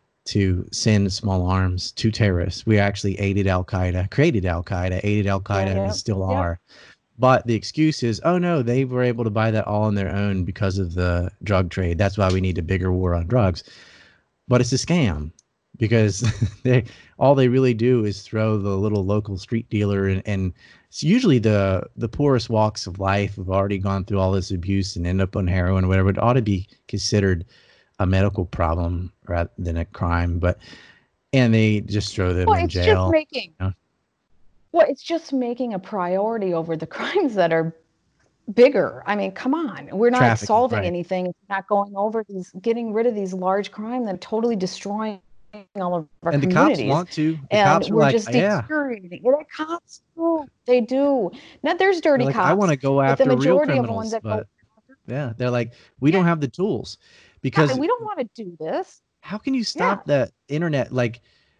to send small arms to terrorists. We actually aided Al Qaeda, created Al Qaeda, aided Al
Yeah.
Qaeda, and
Yep.
still
Yep.
are. But the excuse is, oh no, they were able to buy that all on their own because of the drug trade. That's why we need a bigger war on drugs. But it's a scam because they all they really do is throw the little local street dealer and, and it's usually the the poorest walks of life have already gone through all this abuse and end up on heroin or whatever. It ought to be considered a medical problem rather than a crime. But and they just throw them
Well,
in
it's just
jail.
making
You know?
well, it's just making a priority over the crimes that are bigger. I mean, come on. We're not
Trafficking,
solving
right?
anything. It's not going over these, getting rid of these large crime that are totally destroying all of our
And the cops
communities.
want to. The
And
cops are
we're
like,
just
yeah.
deteriorating. Yeah, the cops do. They do. Now, there's
They're
dirty
like, I want
cops,
to go
but the
after real
majority of the ones
criminals,
that go,
but yeah, they're like, we
yeah,
don't have the tools
yeah,
because
we don't want to do this.
how can you
Yeah.
stop the internet like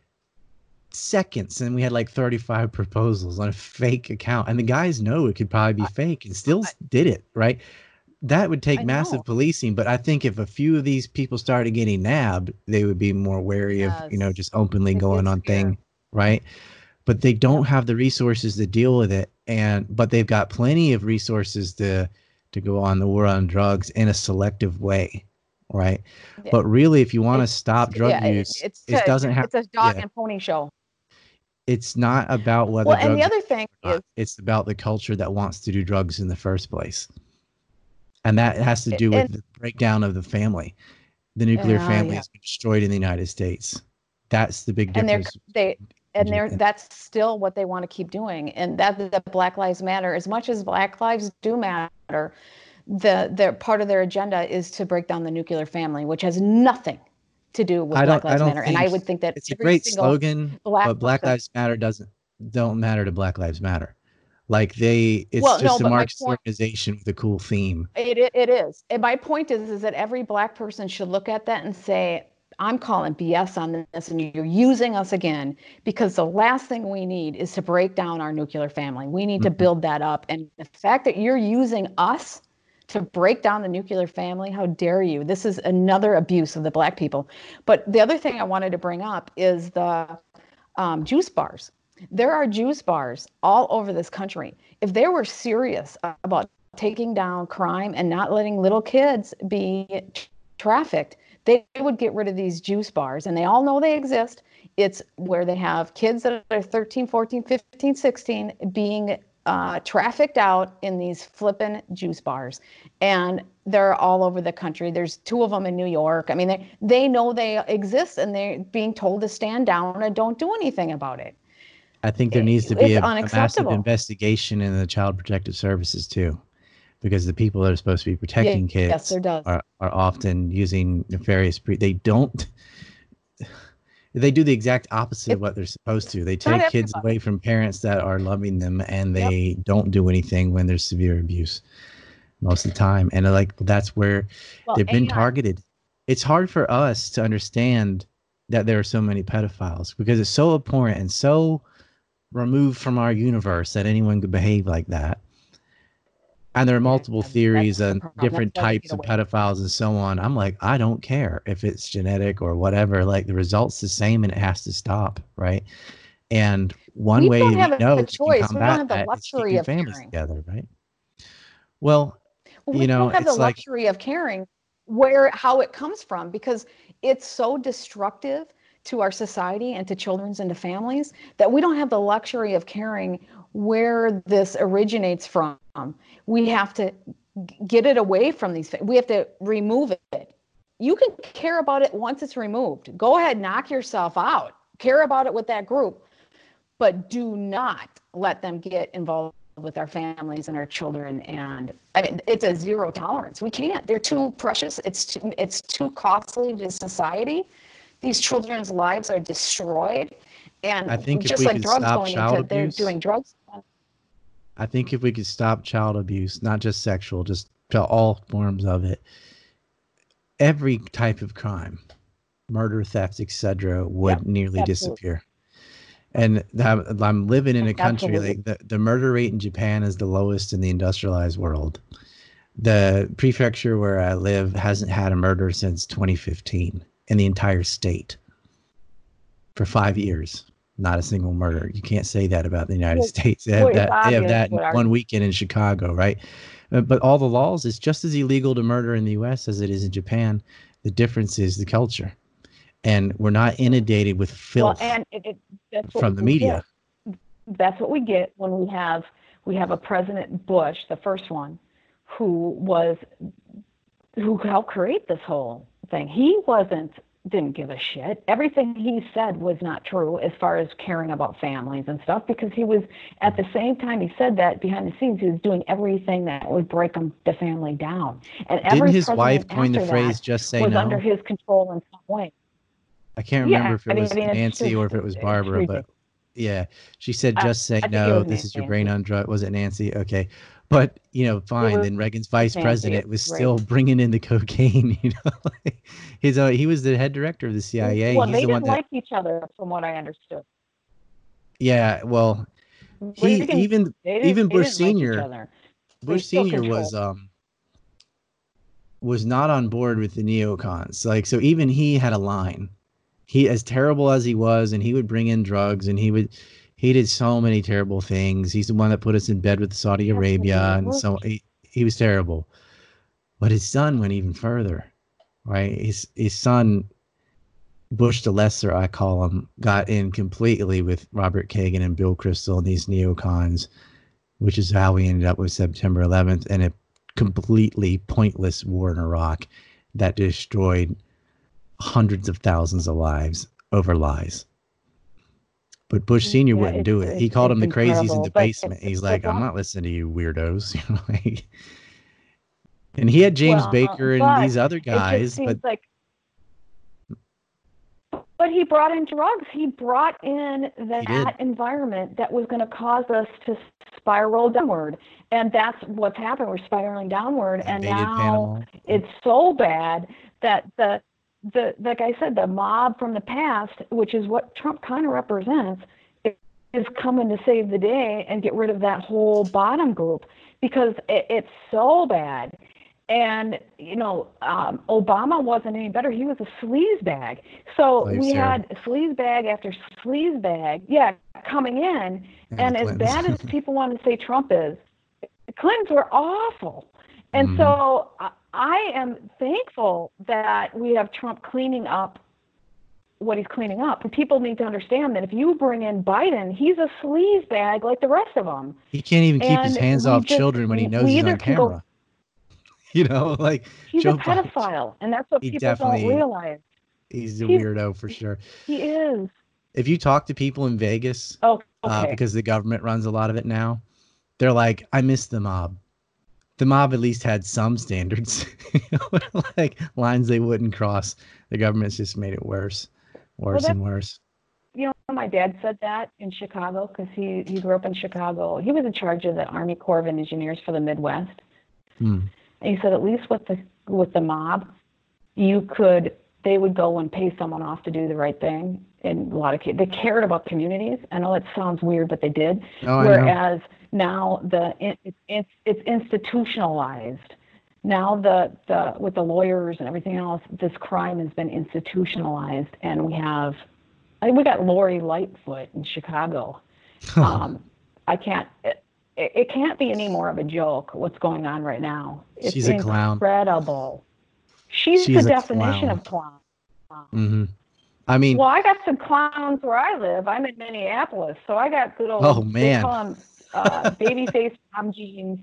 seconds? And we had like thirty-five proposals on a fake account, and the guys know it could probably be
I,
fake and still
I,
did it, right? That would take
I
massive
know.
policing, but I think if a few of these people started getting nabbed, they would be more wary of, you know,
Yes.
just openly
It
going
gets
on
scary.
thing, right? But they don't
Yep.
have the resources to deal with it, and but they've got plenty of resources to to go on the war on drugs in a selective way, right?
Yeah.
But really, if you want to
It's,
stop drug
yeah, it,
use,
it's,
it
a,
doesn't have,
it's a dog
yeah,
and pony show.
it's not about whether
Well, and the
drugs are
other thing
or not.
is,
It's about the culture that wants to do drugs in the first place, and that has to do with
and
the breakdown of the family. The nuclear
yeah,
family
yeah,
has been destroyed in the United States. That's the big
and they're
difference
they
in
and they're
Japan.
that's still what they want to keep doing, and that the Black Lives Matter, as much as Black lives do matter, the their part of their agenda is to break down the nuclear family, which has nothing to do with
I don't
Black
I
Lives
don't
Matter. And I
think
would think that
it's a
every
great
single
slogan,
Black
but Black
person,
Lives Matter doesn't don't matter to Black Lives Matter. Like they, it's
well, no,
just a
but my
Marxist
point,
organization with a cool theme.
it it, it is, and my point is, is that every Black person should look at that and say, I'm calling B S on this, and you're using us again, because the last thing we need is to break down our nuclear family. We need to
Mhm.
build that up. And the fact that you're using us to break down the nuclear family, how dare you? This is another abuse of the Black people. But the other thing I wanted to bring up is the um, juice bars. There are juice bars all over this country. If they were serious about taking down crime and not letting little kids be t- trafficked, they would get rid of these juice bars, and they all know they exist. It's where they have kids that are thirteen, fourteen, fifteen, sixteen being uh, trafficked out in these flippin' juice bars. And they're all over the country. There's two of them in New York. I mean, they, they know they exist, and they're being told to stand down and don't do anything about it.
I think there needs to be
It's
a, a massive
unacceptable.
investigation in the Child Protective Services too, because the people that are supposed to be protecting
Yeah,
kids
yes, there does.
are, are often using nefarious pre- they don't they do the exact opposite of
It's
what they're supposed to. They
not
take kids
everybody.
away from parents that are loving them, and
Yep.
they don't do anything when there's severe abuse most of the time. And like that's where
Well,
they've been
and
targeted. It's hard for us to understand that there are so many pedophiles because it's so abhorrent and so removed from our universe that anyone could behave like that. And there are multiple
yeah,
theories
that's the
and
problem.
different
That's why we
types
get
of
away.
pedophiles and so on. I'm like, I don't care if it's genetic or whatever. Like the result's the same and it has to stop, right? And one
We
way
don't
we
have
know
a
we can
choice. We don't
combat
have the
that is
luxury
keeping
of
families
caring.
together, right? Well,
Well,
you
we
know,
don't have the
it's like
luxury of caring where how it comes from, because it's so destructive to our society and to children's and to families that we don't have the luxury of caring where this originates from. We have to g- get it away from these. fa- We have to remove it. You can care about it once it's removed. Go ahead, knock yourself out. Care about it with that group, but do not let them get involved with our families and our children. And I mean, it's a zero tolerance. We can't. They're too precious. It's too, it's too costly to society. These children's lives are destroyed, and
I think if
just
we
like
could
drugs
stop
going
child
into, they're
abuse,
doing drugs.
I think if we could stop child abuse, not just sexual, just to all forms of it, every type of crime, murder, theft, et cetera, would
Yep,
nearly
absolutely,
disappear. And I'm I'm living in a country
absolutely.
like the, the murder rate in Japan is the lowest in the industrialized world. The prefecture where I live hasn't had a murder since twenty fifteen in the entire state for five years. Not a single murder. You can't say that about the United
Well,
States. They have
well, it's
that. They have
obvious
that in
what our
one weekend in Chicago, right? Uh, But all the laws, it's just as illegal to murder in the U S as it is in Japan. The difference is the culture, and we're not inundated with
well,
filth
and it, it, that's what
from the
we
media.
get. That's what we get when we have we have a President Bush, the first one, who was who helped create this whole thing. He wasn't didn't give a shit. Everything he said was not true as far as caring about families and stuff, because he was, at the same time he said that, behind the scenes he was doing everything that would break him, the family down. And
Didn't
every
his wife
president
coin the
after
phrase
that
"just say
was under
no"?
his control in some way.
I can't remember
Yeah,
if it
I mean, I
was
mean it's
Nancy
just
or if it was
it's
Barbara, but
ridiculous.
yeah, she said,
I,
"Just say
I think it
no.
was
This is your brain
Nancy.
on drug." Was it Nancy? Okay, but you know,
It
fine.
was
Then Reagan's vice
Nancy. It
president was
was Reagan.
still bringing in the cocaine. You know, like, his uh, he was the head director of the C I A.
Well,
He's
they
the one
didn't
that,
like each other, from what I understood.
yeah. Well, he
Reagan,
even
they didn't
even
they
Bush
didn't like each
Senior.
other. They
Bush
still
Senior was
control.
um was not on board with the neocons. Like, so even he had a line. He, as terrible as he was, and he would bring in drugs, and he would he did so many terrible things. He's the one that put us in bed with Saudi
That's the
Arabia, and
worst.
so he, he was terrible. But his son went even further, right? His his son, Bush the Lesser, I call him, got in completely with Robert Kagan and Bill Kristol and these neocons, which is how we ended up with September eleventh and a completely pointless war in Iraq that destroyed hundreds of thousands of lives over lies. But Bush Senior
Yeah,
wouldn't
it's
do it. He
it's
called them
it's
the crazies in
incredible.
the
But it,
basement. He's
but
like, I'm
one,
not listening to you weirdos. You know, like, and he had James
well,
Baker and
but
these other
it just
guys, but
seems like. But he brought in drugs. He brought in
he did.
that environment that was going to cause us to spiral downward, and that's what's happened. We're spiraling downward, and
Invaded
now
Panama.
it's so bad that the the like I said, the mob from the past, which is what Trump kind of represents, is coming to save the day and get rid of that whole bottom group, because it, it's so bad. And you know, um, Obama wasn't any better. He was a sleaze bag. So
Oh, he was
we
terrible.
had sleaze bag after sleaze bag, yeah, coming in.
And the
And as
Clintons.
bad as people want to say Trump is, Clintons were awful. And
Mhm.
so I, I am thankful that we have Trump cleaning up what he's cleaning up. And people need to understand that if you bring in Biden, he's a sleaze bag like the rest of them.
He can't even keep his
And
hands
we
off
just,
children when he knows
we
he's
either
on
can go,
camera. You know, like
he's a
Joe Biden,
pedophile. And that's what
he
people don't
definitely,
realize.
he's a
He,
weirdo for sure.
he is.
If you talk to people in Vegas,
Oh,
uh,
okay.
because the government runs a lot of it now, they're like, I miss the mob. The mob at least had some standards, like lines they wouldn't cross. The government's just made it worse,
Well,
worse
that's,
and worse.
you know, my dad said that in Chicago because he, he grew up in Chicago. He was in charge of the Army Corps of Engineers for the Midwest.
Hmm.
And he said, at least with the with the mob, you could they would go and pay someone off to do the right thing. And a lot of kids, they cared about communities. I know that sounds weird, but they did.
Oh, I know.
Whereas now the it, it, it's it's institutionalized. Now the the with the lawyers and everything else, this crime has been institutionalized, and we have. I mean, we got Lori Lightfoot in Chicago. Um, I can't. It, it can't be any more of a joke what's going on right now. It's
She's a clown.
incredible. She's
She's
the
a
definition
clown.
of clown.
Mm-hmm. I mean,
Well, I got some clowns where I live. I'm in Minneapolis, so I got good old.
oh
They
man,
call them uh, babyface mom jeans,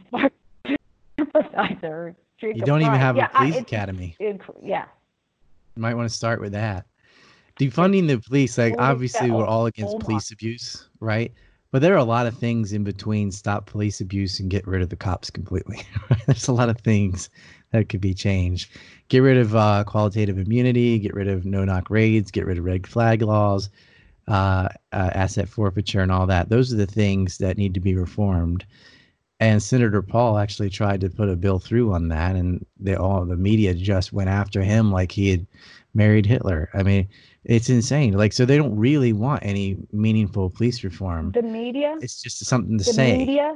sympathizer,
you don't even have
yeah,
a police
I, it's,
academy.
It, yeah.
You might want to start with that. Defunding the police, like
Well, we
obviously
got
we're all against
Omar.
police abuse, right? But there are a lot of things in between stop police abuse and get rid of the cops completely. There's a lot of things that could be changed. Get rid of uh, qualitative immunity, get rid of no-knock raids, get rid of red flag laws, uh, uh, asset forfeiture, and all that. Those are the things that need to be reformed. And Senator Paul actually tried to put a bill through on that, and they all the media just went after him like he had married Hitler. I mean, it's insane. Like, so they don't really want any meaningful police reform.
The media.
It's just something to
the
say.
Media,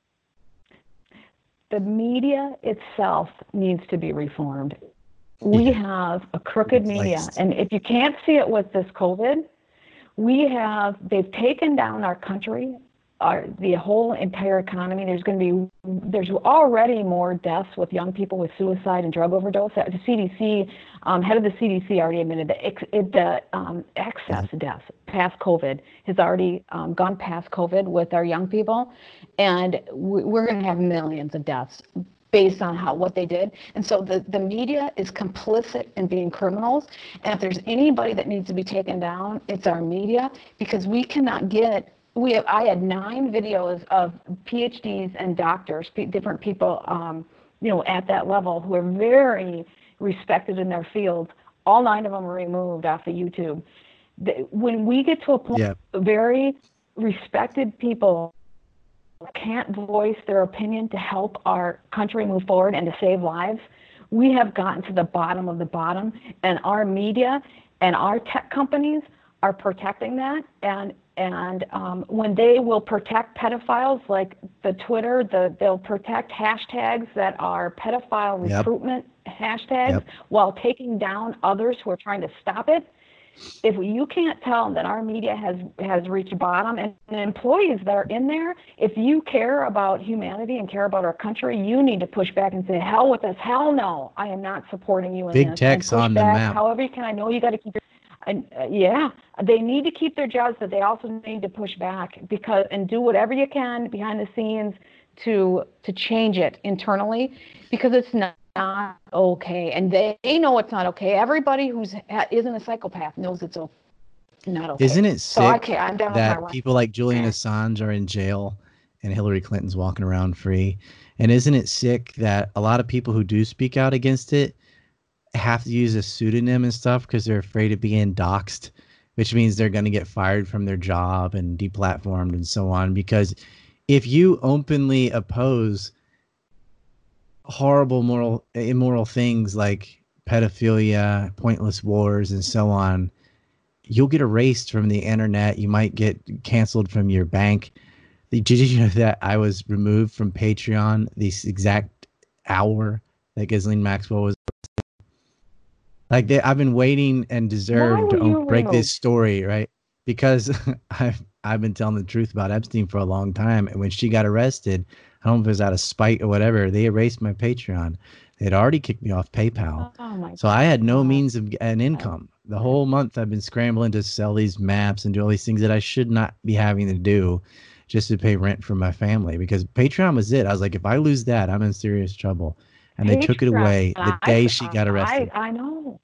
the media itself needs to be reformed. We
Yeah.
have a crooked media,
Replaced.
and if you can't see it with this COVID, we have they've taken down our country, our the whole entire economy. There's going to be there's already more deaths with young people with suicide and drug overdose. The C D C um, head of the C D C already admitted that ex, it, the um, excess deaths past COVID has already um, gone past COVID with our young people, and we, we're going to have millions of deaths based on how what they did. And so the, the media is complicit in being criminals. And if there's anybody that needs to be taken down, it's our media, because we cannot get we have I had nine videos of P H Ds and doctors, p- different people um, you know, at that level who are very respected in their fields. All nine of them were removed off of YouTube. The, when we get to a point,
Yeah.
very respected people can't voice their opinion to help our country move forward and to save lives, we have gotten to the bottom of the bottom, and our media and our tech companies are protecting that. And and um, when they will protect pedophiles, like the Twitter, the they'll protect hashtags that are pedophile
Yep.
recruitment hashtags,
Yep.
while taking down others who are trying to stop it. If you can't tell that our media has has reached bottom, and the employees that are in there, if you care about humanity and care about our country, you need to push back and say, hell with this, hell no, I am not supporting you in
Big
this.
tech's
And push
on the
back
map.
however you can. I know you got to keep your, and uh, yeah, they need to keep their jobs, but they also need to push back because and do whatever you can behind the scenes to to change it internally, because it's not. Not okay, and they, they know it's not okay. Everybody who's isn't a psychopath knows it's not okay.
Isn't it
So
sick
okay, I'm done
that
with my
people like Julian Assange are in jail and Hillary Clinton's walking around free? And isn't it sick that a lot of people who do speak out against it have to use a pseudonym and stuff because they're afraid of being doxxed, which means they're going to get fired from their job and deplatformed and so on? Because if you openly oppose horrible moral immoral things like pedophilia, pointless wars, and so on, you'll get erased from the internet. You might get canceled from your bank. Did you know that I was removed from Patreon this exact hour that Ghislaine Maxwell was like? They, I've been waiting and deserved
Why
to
were you
break
removed?
this story, right? Because I've I've been telling the truth about Epstein for a long time, and when she got arrested, I don't know if it was out of spite or whatever. They erased my Patreon. They'd already kicked me off PayPal.
Oh my
So I had no
God.
means of an income. The whole month I've been scrambling to sell these maps and do all these things that I should not be having to do just to pay rent for my family, because Patreon was it. I was like, if I lose that, I'm in serious trouble. And they took it
Patreon,
away the day
I,
she got arrested.
I, I know.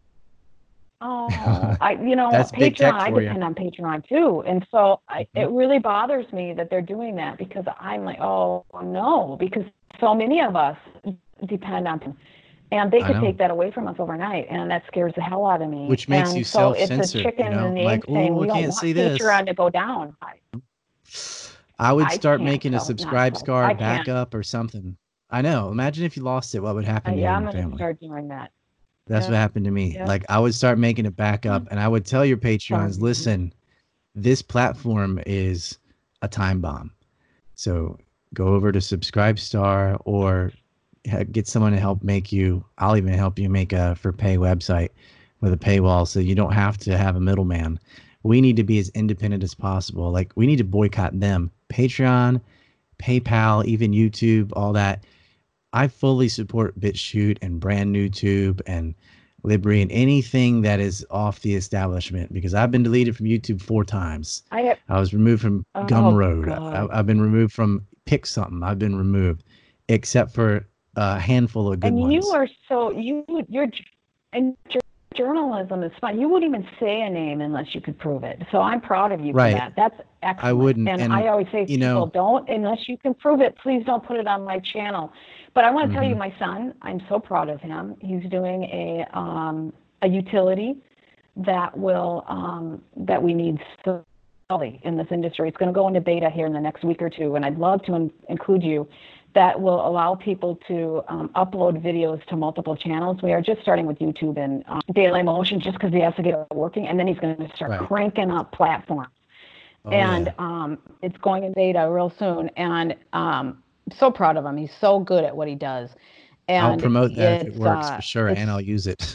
Oh, I, you know,
That's big
Patreon,
tech
I
for you.
depend on Patreon too. And so I,
Mhm.
it really bothers me that they're doing that, because I'm like, oh no, because so many of us depend on them. And they
I
could
know.
take that away from us overnight, and that scares the hell out of me.
Which makes
And
you
so it's a
self-censor,
chicken
you know?
and the
I'm
egg
like,
thing.
oh, I
We don't
can't
want
say this.
Patreon to go down. I,
I would
I
start
can't
making a
tell not
subscribe
to.
scar
I can't.
backup or something. I know. Imagine if you lost it, what would
Uh,
happen to you
yeah,
and
I'm
your
going to
family?
start doing that.
That's what
Yep,
happened to me.
yep.
Like, I would start making a backup, and I would tell your Patreons,
Sorry.
listen, this platform is a time bomb. So go over to Subscribestar, or ha- get someone to help make you. I'll even help you make a for pay website with a paywall, so you don't have to have a middleman. We need to be as independent as possible. Like, we need to boycott them. Patreon, PayPal, even YouTube, all that. I fully support BitChute and Brand New Tube and Libri and anything that is off the establishment, because I've been deleted from YouTube four times.
I have,
I was removed from
oh
Gumroad. I,
God.
I've been removed from Pick Something. I've been removed, except for a handful of good
And you
ones.
are so, you, you're, and your journalism is fun. You wouldn't even say a name unless you could prove it. So I'm proud of you for
Right.
that. That's
I
excellent.
wouldn't.
And
And,
I always say to
you
people,
know,
don't, unless you can prove it, please don't put it on my channel. But I want to tell you,
mhm.
my son, I'm so proud of him. He's doing a, um, a utility that will, um, that we need so badly in this industry. It's going to go into beta here in the next week or two, and I'd love to in- include you. That will allow people to um, upload videos to multiple channels. We are just starting with YouTube and um, Daily Motion, just because he has to get it working, and then he's going to start
Right.
cranking up platforms.
Oh,
And
yeah.
um, it's going in beta real soon, and um, so proud of him. He's so good at what he does,
I'll
and
promote that if it
it's
works
uh,
for sure,
it's
and I'll use it.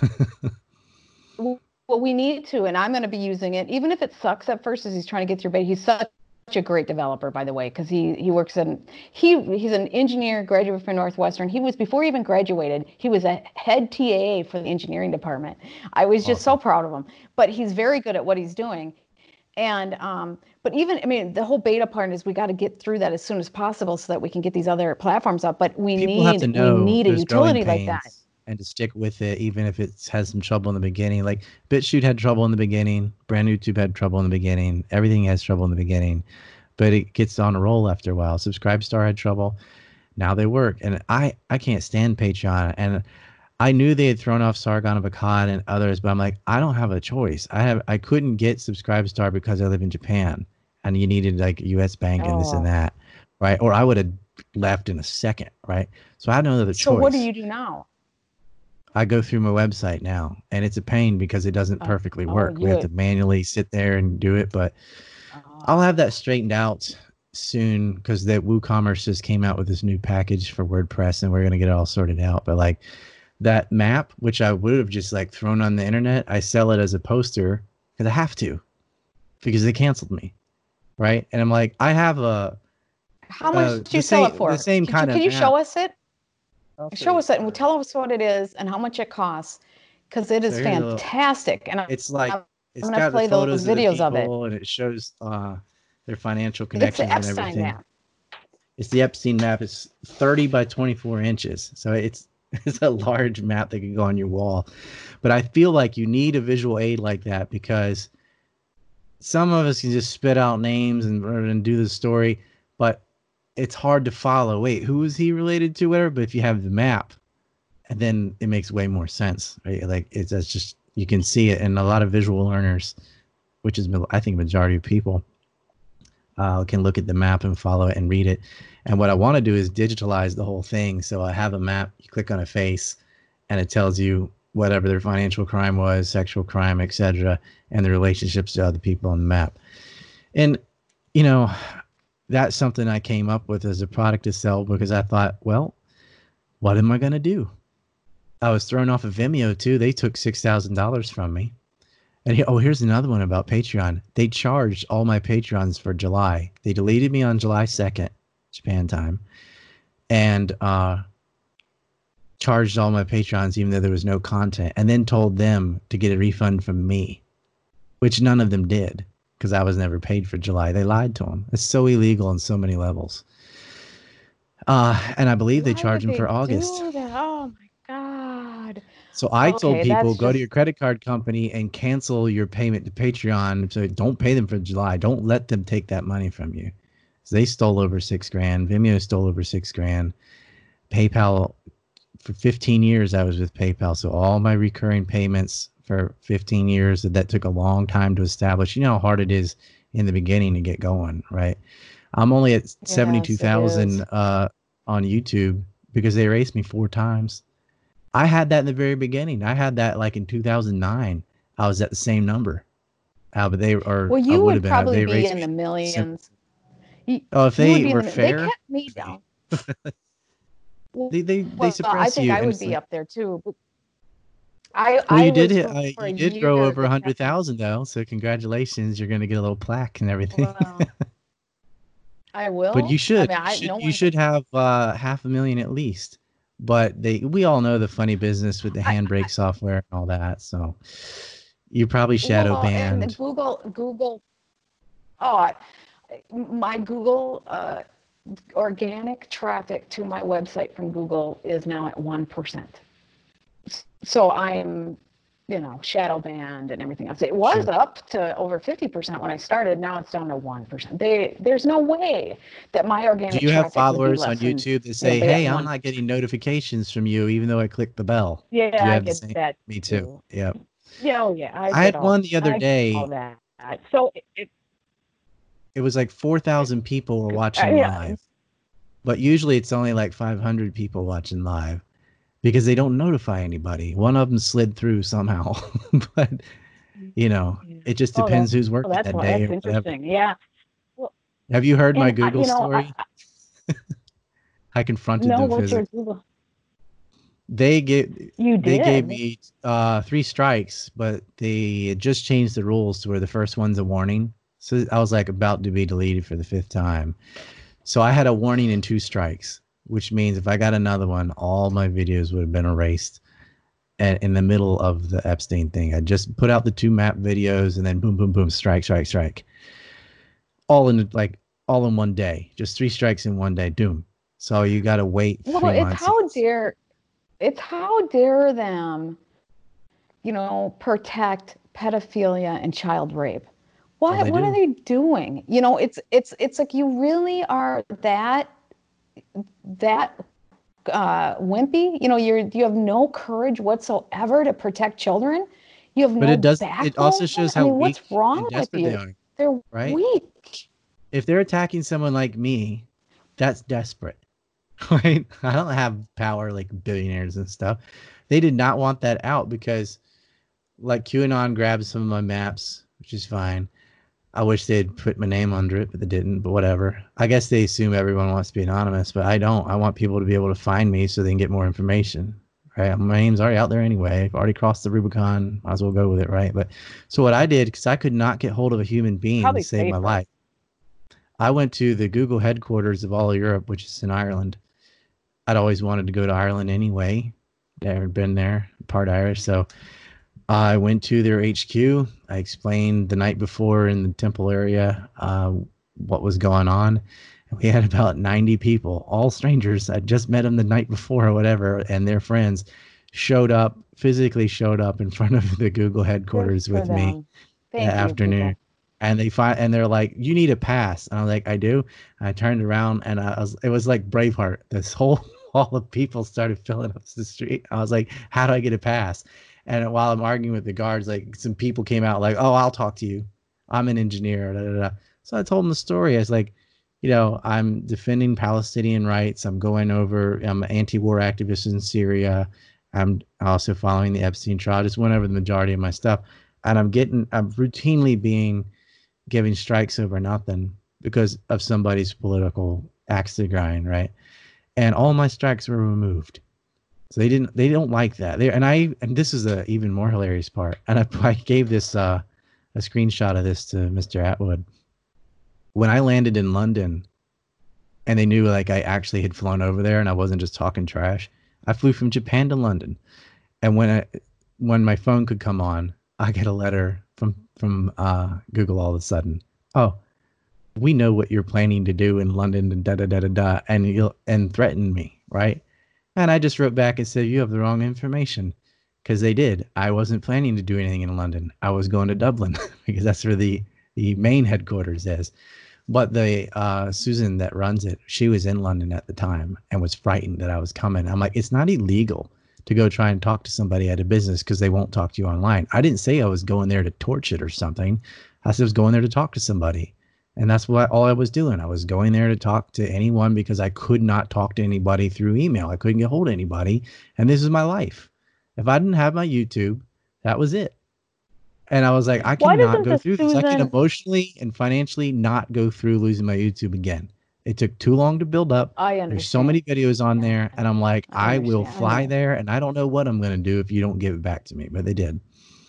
well, we need to, and I'm going to be using it, even if it sucks at first as he's trying to get through beta. He's such a great developer, by the way, because he he works in he he's an engineer, graduate from Northwestern. He was, before he even graduated, he was a head T A A for the engineering department. I was just so
Awesome.
proud of him. But he's very good at what he's doing. And um, but even, I mean, the whole beta part is we got to get through that as soon as possible so that we can get these other platforms up. But we
People have to
need we
know
need a
there's growing
utility like that.
pains and to stick with it, even if it's has some trouble in the beginning. Like BitChute had trouble in the beginning, Brand New Tube had trouble in the beginning, everything has trouble in the beginning, but it gets on a roll after a while. Subscribestar had trouble, now they work, and I I can't stand Patreon, and I knew they had thrown off Sargon of Akkad and others, but I'm like, I don't have a choice. I have I couldn't get Subscribestar because I live in Japan, and you needed like U S Bank and this and
Oh,
that, right? Or I would have left in a second, right? So I had no other
so what do
choice.
you do now?
I go through my website now, and it's a pain because it doesn't
Oh,
perfectly
oh,
work. We have to
you.
manually sit there and do it, but I'll
Oh,
have that straightened out soon, because that WooCommerce just came out with this new package for WordPress, and we're gonna get it all sorted out. But like that map, which I would have just like thrown on the internet, I sell it as a poster because I have to, because they canceled me, right? And I'm like, I have a
how
uh,
much do
the
you sell it
same the
for?
same
Could you
kind of
can you
map.
show us it?
I'll show
Show
you.
us it
All
and
right.
tell us what it is and how much it costs, because it
So
is
here's a little.
fantastic. And I'm
It's like it's
going to
got the
play those
photos of the
videos of it.
people, and it shows uh, their financial
It's the
connections and
Epstein
everything.
map.
It's the Epstein map. It's thirty by twenty-four inches. So it's it's a large map that can go on your wall. But I feel like you need a visual aid like that, because some of us can just spit out names and, and do the story, but it's hard to follow. Wait, who is he related to? Whatever. But if you have the map, and then it makes way more sense, right? Like it's that's just you can see it, and a lot of visual learners, which is I think majority of people, uh, can look at the map and follow it and read it. And what I want to do is digitalize the whole thing. So I have a map, you click on a face, and it tells you whatever their financial crime was, sexual crime, et cetera, and the relationships to other people on the map. And, you know, that's something I came up with as a product to sell, because I thought, well, what am I going to do? I was thrown off of Vimeo too. They took six thousand dollars from me. And he, oh, here's another one about Patreon. They charged all my Patreons for July. They deleted me on July second, Japan time. and uh, charged all my patrons even though there was no content, and then told them to get a refund from me, which none of them did because I was never paid for July. They lied to them. It's so illegal on so many levels. Uh, and I believe they
Why
charged
would
them
they
for August.
do that? Oh my God.
So I told
Okay,
people,
that's
go to
just
your credit card company and cancel your payment to Patreon. So don't pay them for July. Don't let them take that money from you. So they stole over six grand. Vimeo stole over six grand. PayPal, for fifteen years, I was with PayPal. So all my recurring payments for fifteen years, that, that took a long time to establish. You know how hard it is in the beginning to get going, right? I'm only at seventy-two
yes, it
thousand
is.
uh, on YouTube because they erased me four times. I had that in the very beginning. I had that like in two thousand nine. I was at the same number. Uh, but they, or
Well,
I
you
would have
would
been, uh,
probably
they
be
erased
in
me.
the
Sim-
millions. You,
oh, if
you would
they
be in
were
the. They
fair,
kept me down.
they, they, they
Well, I
suppress
think
you
I would be
endlessly.
up there too. But I
Well,
I
you did
was
hit,
for,
uh,
for a
you did grow
year.
over
They
a hundred
kept me.
thousand though. So congratulations. You're going to get a little plaque and everything.
Well, I
But you
will. I
should,
mean,
you
I
should,
no
you
one's.
should have uh, half a million at least. But they, we all know the funny business with the
I,
handbrake software and all that. So you're probably shadow
well, and
banned.
Google Google. Oh, I, my Google uh, organic traffic to my website from Google is now at one percent. So I'm, you know, shadow banned and everything else. It was
Sure.
up to over fifty percent when I started. Now it's down to one percent. They, there's no way that my
Do
organic
you have
traffic would be
followers on
less than,
YouTube that
you know,
say,
be at
"Hey, I'm not
one percent.
getting notifications from you, even though I clicked the bell"? Do
Yeah,
you
I
have the
get
same?
that
Me too.
too.
Yep.
Yeah, oh yeah, I
I
get
had
all,
one the other
I get all
day.
that. So it, it,
It was like four thousand people were
uh,
watching
yeah,
live, but usually it's only like five hundred people watching live because they don't notify anybody. One of them slid through somehow, but you know,
yeah.
it just
Oh,
depends
that's,
who's
oh,
working
that's
that
why,
day
that's
or whatever.
interesting. Yeah. Well,
Have you heard my
and I,
Google
you know, I,
story?
I
I confronted
know
them
what your
physically.
Google,
They gave
you
they gave
did.
me uh, three strikes, but they just changed the rules to where the first one's a warning. So I was like about to be deleted for the fifth time. So I had a warning and two strikes, which means if I got another one, all my videos would have been erased. And in the middle of the Epstein thing, I just put out the two map videos, and then boom, boom, boom, strike, strike, strike, all in like all in one day. Just three strikes in one day. Doom. So you got to wait
Well,
three
it's
months.
how dare, it's how dare them, you know, protect pedophilia and child rape.
Well,
What
they
what are
do.
they doing? You know, it's it's it's like you really are that that uh, wimpy. You know, you're you have no courage whatsoever to protect children. You have
But
no
it does. It also
backbone.
shows
I
how
mean, what's
weak
wrong
and
with
desperate they
you?
are,
They're
right?
weak.
If they're attacking someone like me, that's desperate, right? I don't have power like billionaires and stuff. They did not want that out because, like, QAnon grabbed some of my maps, which is fine. I wish they'd put my name under it, but they didn't. But whatever. I guess they assume everyone wants to be anonymous, but I don't. I want people to be able to find me so they can get more information. Right? My name's already out there anyway. I've already crossed the Rubicon. Might as well go with it, right? But so what I did, because I could not get hold of a human being to
Probably
save my
safer.
life, I went to the Google headquarters of all of Europe, which is in Ireland. I'd always wanted to go to Ireland anyway. Never been there, part Irish, so I went to their H Q. I explained the night before in the temple area uh, what was going on. We had about ninety people, all strangers. I just met them the night before or whatever, and their friends showed up, physically showed up in front of the Google
Good
headquarters
for
with me
them.
that
Thank you,
afternoon.
Google.
And they find and they're like, "You need a pass." And I was like, "I do." And I turned around and I was, it was like Braveheart. This whole wall of people started filling up the street. I was like, "How do I get a pass?" And while I'm arguing with the guards, like some people came out like, "Oh, I'll talk to you. I'm an engineer." Da, da, da. So I told them the story. I was like, you know, I'm defending Palestinian rights. I'm going over. I'm an anti-war activist in Syria. I'm also following the Epstein trial. I just went over the majority of my stuff, and I'm getting. I'm routinely being giving strikes over nothing because of somebody's political axe to grind, right? And all my strikes were removed. So they didn't. They don't like that. They and I. And this is the even more hilarious part. And I, I gave this uh, a screenshot of this to Mister Atwood. When I landed in London, and they knew like I actually had flown over there and I wasn't just talking trash. I flew from Japan to London, and when I when my phone could come on, I get a letter from from uh, Google all of a sudden. Oh, we know what you're planning to do in London and da da da da da, and you'll and threaten me, right? And I just wrote back and said, you have the wrong information, because they did. I wasn't planning to do anything in London. I was going to Dublin because that's where the the main headquarters is. But the uh, Susan that runs it, she was in London at the time and was frightened that I was coming. I'm like, it's not illegal to go try and talk to somebody at a business because they won't talk to you online. I didn't say I was going there to torch it or something. I said I was going there to talk to somebody. And that's what all I was doing. I was going there to talk to anyone because I could not talk to anybody through email. I couldn't get hold of anybody. And this is my life. If I didn't have my YouTube, that was it. And I was like, I
Why
cannot
doesn't
go
the
through this. I can
Susan-
emotionally and financially not go through losing my YouTube again. It took too long to build up.
I understand.
There's so many videos on there. And I'm like,
I
I, will
understand. I
fly
know.
there. And I don't know what I'm going to do if you don't give it back to me. But they did.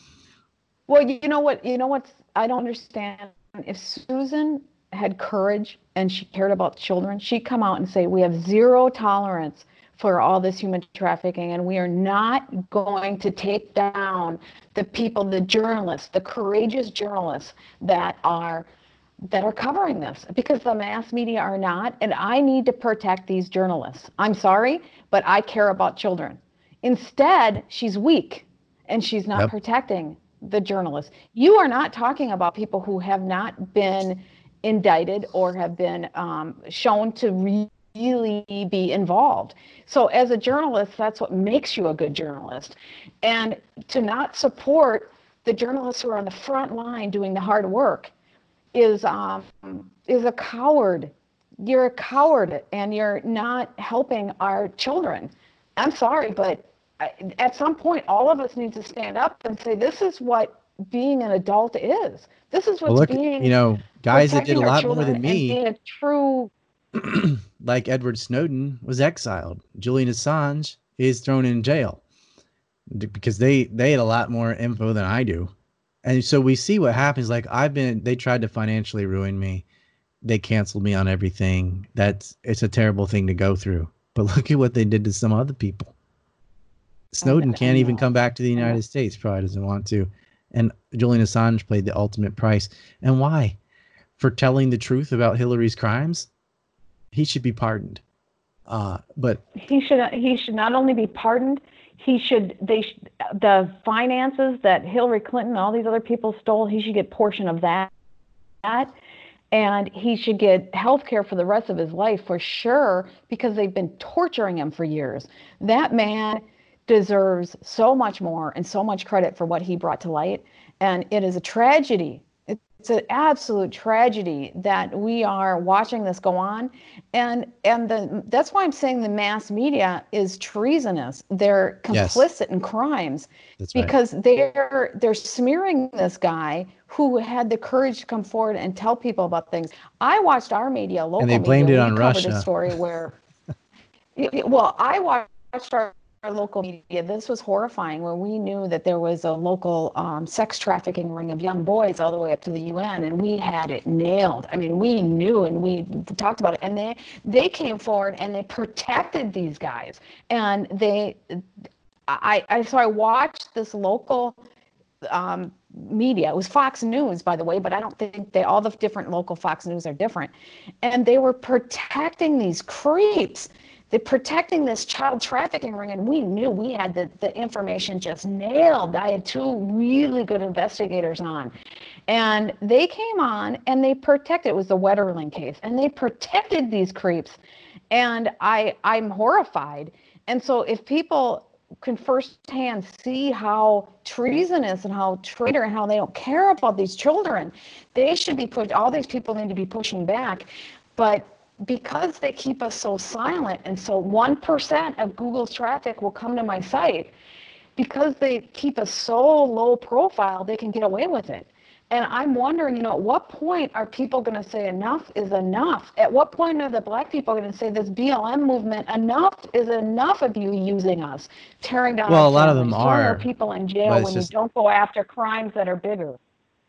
Well, you know what? You know what? I don't understand. If Susan had courage and she cared about children, she'd come out and say, we have zero tolerance for all this human trafficking, and we are not going to take down the people, the journalists, the courageous journalists that are that are covering this, because the mass media are not, and I need to protect these journalists. I'm sorry, but I care about children. Instead, she's weak and she's not
Yep.
protecting the journalists. You are not talking about people who have not been indicted or have been um, shown to re- really be involved. So as a journalist, that's what makes you a good journalist. And to not support the journalists who are on the front line doing the hard work is um, is a coward. You're a coward, and you're not helping our children. I'm sorry, but I, at some point, all of us need to stand up and say, this is what being an adult is. This is what's
Well, look,
being
you know, guys that did a
protecting our
lot more
children
than
and
me,
being a true.
like Edward Snowden, was exiled. Julian Assange is thrown in jail because they they had a lot more info than I do. And so we see what happens. Like I've been, they tried to financially ruin me. They canceled me on everything. That's, it's a terrible thing to go through. But look at what they did to some other people. Snowden
I
can't even
know.
come back to the
I know.
United States. Probably doesn't want to. And Julian Assange paid the ultimate price. And why? For telling the truth about Hillary's crimes? He should be pardoned. Uh, but
He should he should not only be pardoned, he should they sh- the finances that Hillary Clinton and all these other people stole, he should get portion of that. that and he should get health care for the rest of his life for sure, because they've been torturing him for years. That man deserves so much more and so much credit for what he brought to light. And it is a tragedy. It's an absolute tragedy that we are watching this go on. And and the that's why I'm saying the mass media is treasonous. They're
Yes.
complicit in crimes.
That's right.
Because they're they're smearing this guy who had the courage to come forward and tell people about things. I watched our media, local
And they blamed
media,
it
we
on
covered
Russia.
a story where well, I watched our, our local media. This was horrifying, where we knew that there was a local um, sex trafficking ring of young boys all the way up to the U N, and we had it nailed. I mean, we knew and we talked about it, and they they came forward and they protected these guys, and they. I, I so I watched this local um, media. It was Fox News, by the way, but I don't think they all the different local Fox News are different. And they were protecting these creeps. They're protecting this child trafficking ring, and we knew we had the, the information just nailed. I had two really good investigators on. And they came on and they protected, it was the Wetterling case, and they protected these creeps. And I I'm horrified. And so if people can firsthand see how treasonous and how traitor and how they don't care about these children, they should be put, all these people need to be pushing back. But because they keep us so silent, and so one percent of Google's traffic will come to my site, because they keep us so low profile, they can get away with it. And I'm wondering, you know, at what point are people going to say enough is enough? At what point are the black people going to say this B L M movement, enough is enough of you using us, tearing down
Well,
our
a lot of
families,
them
throwing our
are,
people in
but
jail
it's
when
just-
you don't go after crimes that are bigger?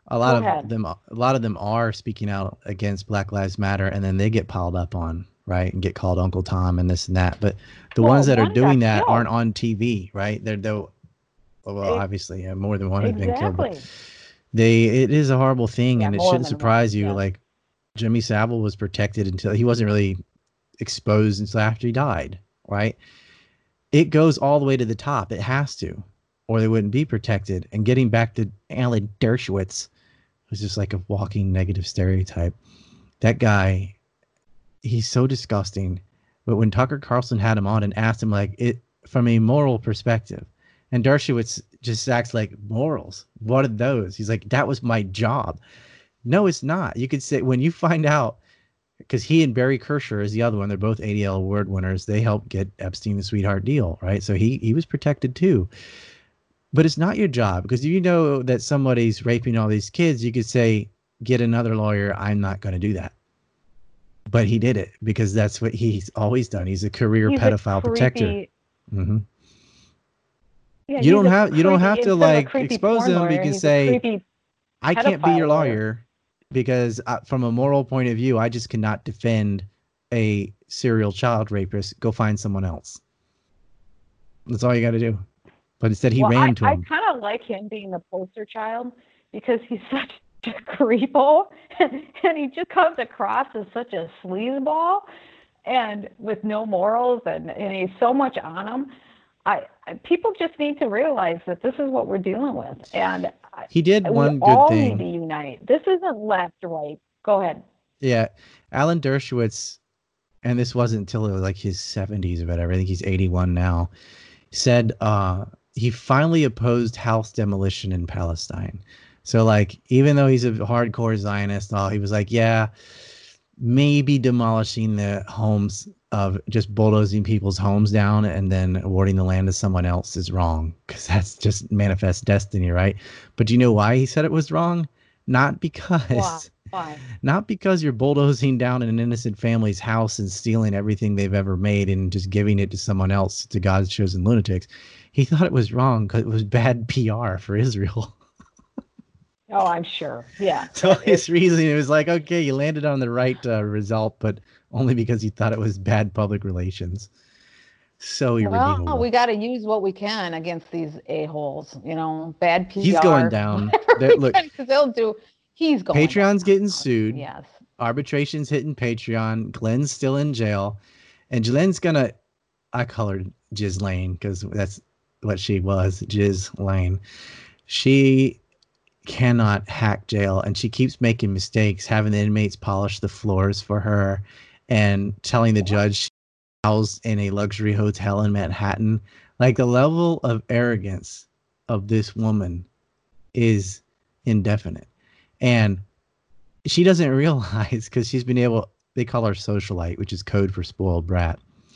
a lot
Go
of
ahead.
them, a lot of them are speaking out against Black Lives Matter, and then they get piled up on, right, and get called Uncle Tom and this and that. But the
Well,
ones that are
one got
doing that
killed.
aren't on T V, right? They're though, well,
It,
obviously, yeah, more than one has been killed, but
exactly.
they, it is a horrible thing,
Yeah,
and it
more
shouldn't
than one.
surprise you.
Yes.
Like Jimmy Savile was protected until he wasn't really exposed until after he died, right? It goes all the way to the top. It has to, or they wouldn't be protected. And getting back to Alan Dershowitz, who's just like a walking negative stereotype. That guy, he's so disgusting. But when Tucker Carlson had him on and asked him like it from a moral perspective, and Dershowitz just acts like morals. What are those? He's like, that was my job. No, it's not. You could say when you find out, because he and Barry Kirscher is the other one. They're both A D L award winners. They helped get Epstein the sweetheart deal, right? So he he was protected too. But it's not your job, because if you know that somebody's raping all these kids, you could say, get another lawyer. I'm not going to do that. But he did it because that's what he's always done. He's a career
He's a
pedophile protector.
creepy.
hmm
Yeah,
You
he's
don't
a
have you don't
creepy.
have to
Instead of a
like
creepy
expose
porn
them. You
lawyer,
can
he's a
say,
creepy
I can't be
pedophile
your
lawyer.
lawyer because uh, from a moral point of view, I just cannot defend a serial child rapist. Go find someone else. That's all you got to do. But instead, he
Well,
ran
I,
to
I
him.
kind of like him being the poster child because he's such a creepo and, and he just comes across as such a sleazeball and with no morals and, and he's so much on him. I, I people just need to realize that this is what we're dealing with, and
He did
we
one good
all
thing.
need to unite. This isn't left right. Go ahead.
Yeah, Alan Dershowitz, and this wasn't until like his seventies or whatever. I think he's eighty-one now. Said uh, he finally opposed house demolition in Palestine. So like, even though he's a hardcore Zionist, all he was like, yeah, maybe demolishing the homes of just bulldozing people's homes down and then awarding the land to someone else is wrong, because that's just manifest destiny, right? But do you know why he said it was wrong? Not because
Why? Why?
not because you're bulldozing down an innocent family's house and stealing everything they've ever made and just giving it to someone else, to God's chosen lunatics. He thought it was wrong because it was bad P R for Israel.
Oh, I'm sure. Yeah.
So his reasoning was like, okay, you landed on the right uh, result, but only because you thought it was bad public relations. So irredeemable.
Well, we got to use what we can against these a-holes, you know, bad P R.
He's going down. That, look,
because they'll do. He's going.
Patreon's
down.
getting sued.
Yes.
Arbitration's hitting Patreon. Glenn's still in jail, and Glenn's gonna. I call her Ghislaine because that's what she was, Ghislaine. She cannot hack jail, and she keeps making mistakes, having the inmates polish the floors for her and telling the judge she's housed in a luxury hotel in Manhattan. Like, the level of arrogance of this woman is indefinite. And she doesn't realize, because she's been able, they call her socialite, which is code for spoiled brat.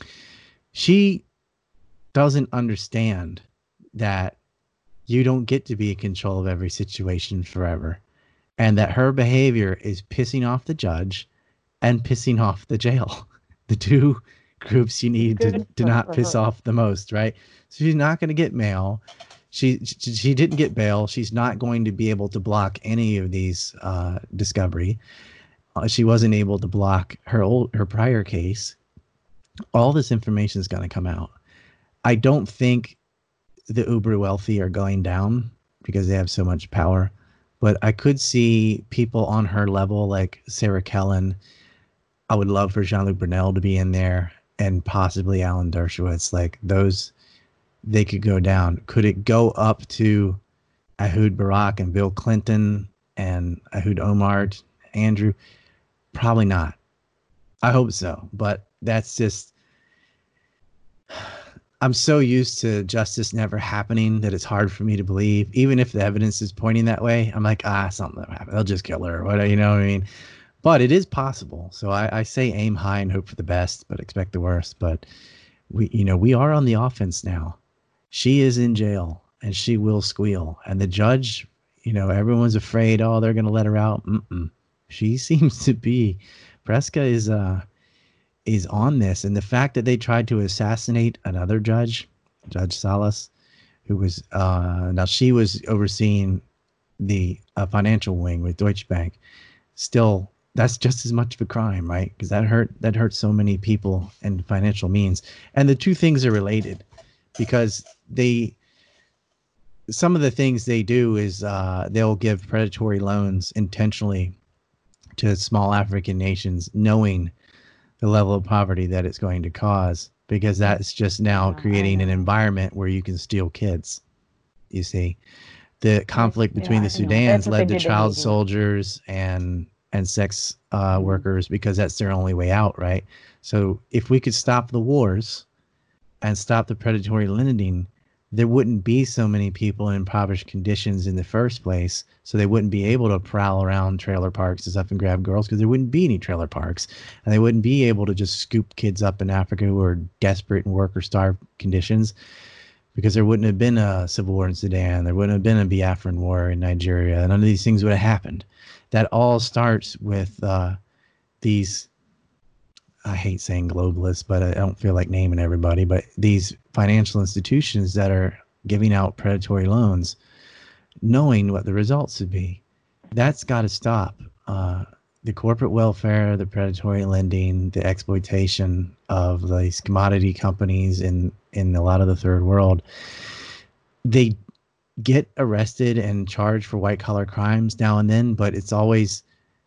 She doesn't understand that you don't get to be in control of every situation forever, and that her behavior is pissing off the judge and pissing off the jail, the two groups you need to, to not piss off the most, right? So she's not going to get mail. She, she she didn't get bail. She's not going to be able to block any of these uh, discovery. Uh, she wasn't able to block her old her prior case. All this information is going to come out. I don't think the uber wealthy are going down because they have so much power, but I could see people on her level like Sarah Kellen. I would love for Jean-Luc Brunel to be in there, and possibly Alan Dershowitz. Like, those, they could go down. Could it go up to Ehud Barak and Bill Clinton and Ehud Omar, Andrew? Probably not. I hope so, but that's just, I'm so used to justice never happening that it's hard for me to believe. Even if the evidence is pointing that way, I'm like, ah, something will happen. They'll just kill her. What, you know what I mean? But it is possible. So I, I say aim high and hope for the best, but expect the worst. But we, you know, we are on the offense now. She is in jail and she will squeal. And the judge, you know, everyone's afraid, oh, they're going to let her out. Mm-mm. She seems to be, Preska is, uh, is on this. And the fact that they tried to assassinate another judge, Judge Salas, who was, uh, now she was overseeing the uh, financial wing with Deutsche Bank, still that's just as much of a crime, right? Because that hurt that hurts so many people and financial means. And the two things are related because they some of the things they do is uh, they'll give predatory loans intentionally to small African nations, knowing the level of poverty that it's going to cause, because that's just now
Yeah,
creating
I
an
know.
environment where you can steal kids. You see, the conflict
Yeah,
between the
I know. That's
Sudans
what they
led to
did to
child
Haiti.
soldiers and and sex uh,
Mhm.
workers because that's their only way out, right? So if we could stop the wars and stop the predatory lending, there wouldn't be so many people in impoverished conditions in the first place. So they wouldn't be able to prowl around trailer parks and stuff and grab girls because there wouldn't be any trailer parks. And they wouldn't be able to just scoop kids up in Africa who are desperate in work or starved conditions because there wouldn't have been a civil war in Sudan. There wouldn't have been a Biafran war in Nigeria. None of these things would have happened. That all starts with uh, these, I hate saying globalists, but I don't feel like naming everybody, but these financial institutions that are giving out predatory loans, knowing what the results would be. That's got to stop. Uh, the corporate welfare, the predatory lending, the exploitation of these commodity companies in, in a lot of the third world, they get arrested and charged for white collar crimes now and then, but it's always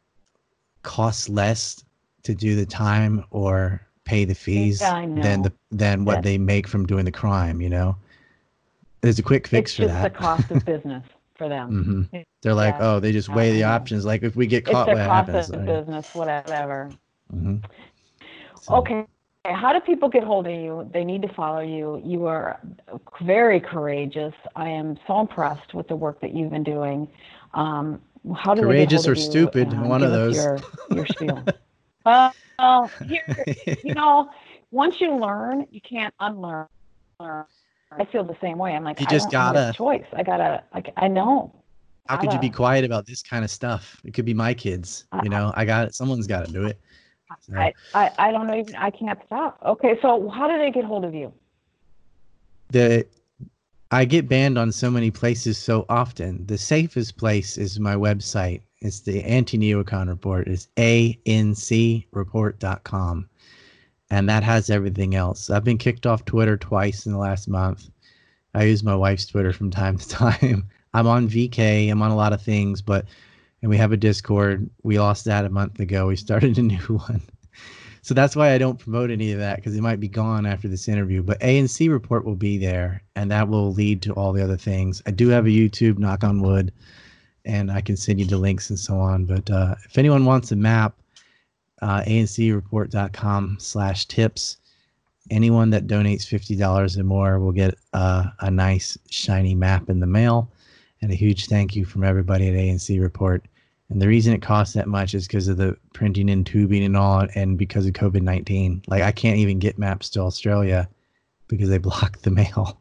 costs less to do the time or pay the
Yeah,
fees
I
than the
know.
than what
That
they make from doing the crime. You know, there's a quick fix
it's
for
just the
that.
cost of business for them.
hmm They're like,
Yeah,
oh, they just weigh
I
the
know.
options. Like if we get
It's
caught,
their
what
cost
happens?
of
Oh, yeah.
business, whatever.
hmm So
Okay. How do people get hold of you? They need to follow you. You are very courageous. I am so impressed with the work that you've been doing. Um, how do they get hold
courageous or
of you?
stupid,
Um,
one of
give us
those.
your your spiel. Well, here, you know, once you learn, you can't unlearn. I feel the same way. I'm like,
You
I
just
don't have a
gotta.
choice. I gotta, I, I know.
How could you be
Gotta,
quiet about this kind of stuff? It could be my kids. You
I,
know, I got it. Someone's got to do it. So
I, I, I don't even, I can't stop. Okay, so how do they get hold of you?
the I get banned on so many places so often. The safest place is my website. It's the anti-neocon report. It's a n c report dot com. And that has everything else. I've been kicked off Twitter twice in the last month. I use my wife's Twitter from time to time. I'm on V K. I'm on a lot of things, but and we have a Discord. We lost that a month ago. We started a new one. So that's why I don't promote any of that because it might be gone after this interview. But A N C report will be there, and that will lead to all the other things. I do have a YouTube, knock on wood, and I can send you the links and so on. But uh, if anyone wants a map, uh, A N C report dot com slash tips. Anyone that donates fifty dollars or more will get uh, a nice shiny map in the mail. And a huge thank you from everybody at A N C Report. And the reason it costs that much is because of the printing and tubing and all, and because of COVID nineteen. Like I can't even get maps to Australia because they blocked the mail.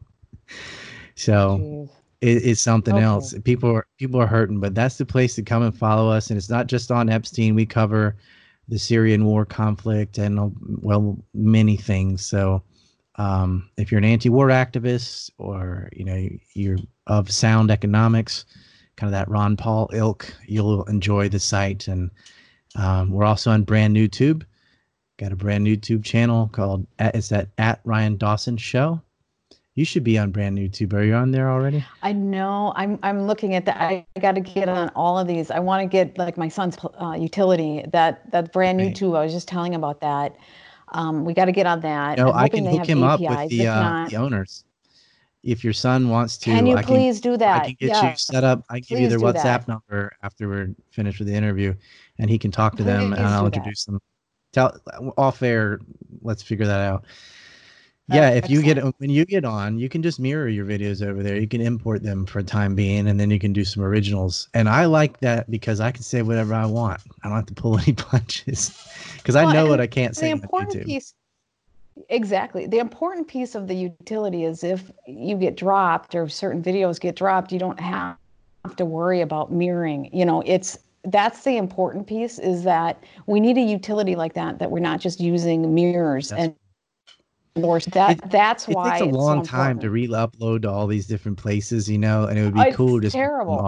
So
Jeez.
it, it's something
Okay.
else. People are people are hurting, but that's the place to come and follow us. And it's not just on Epstein. We cover the Syrian war conflict and uh, well many things. So um, if you're an anti-war activist or you know you're of sound economics, kind of that Ron Paul ilk, you'll enjoy the site. And um, we're also on brand new tube. Got a brand new tube channel called it's at at Ryan Dawson Show. You should be on brand new tube. Are you on there already?
I know. I'm I'm looking at that. I got to get on all of these. I want to get like my son's uh, utility, that that brand new
Right.
tube. I was just telling about that. Um, we got to get on that.
You know,
I'm
I
hoping
can
they
hook
have
him up with
A P Is.
the
If
uh,
not,
the owners. If your son wants
can
to,
you
I can
please do
I
that?
can get you
Yes,
set up. I can give you
please
their
do that.
WhatsApp number after we're finished with the interview, and he can talk to them, and
Please
I'll
do that.
introduce them. Tell off air. Let's figure that out. Yeah, if you get
Excellent.
when you get on, you can just mirror your videos over there. You can import them for time being, and then you can do some originals. And I like that because I can say whatever I want. I don't have to pull any punches because I
Well,
know what
and
I can't
the
say on
important
YouTube.
piece, exactly. The important piece of the utility is if you get dropped or certain videos get dropped, you don't have to worry about mirroring. You know, it's that's the important piece is that we need a utility like that, that we're not just using mirrors
That's
and doors. That
it.
that's
It takes
why
a
it's so
long time to
important.
re-upload to all these different places, you know, and it would be
It's
cool just to
terrible.
automate.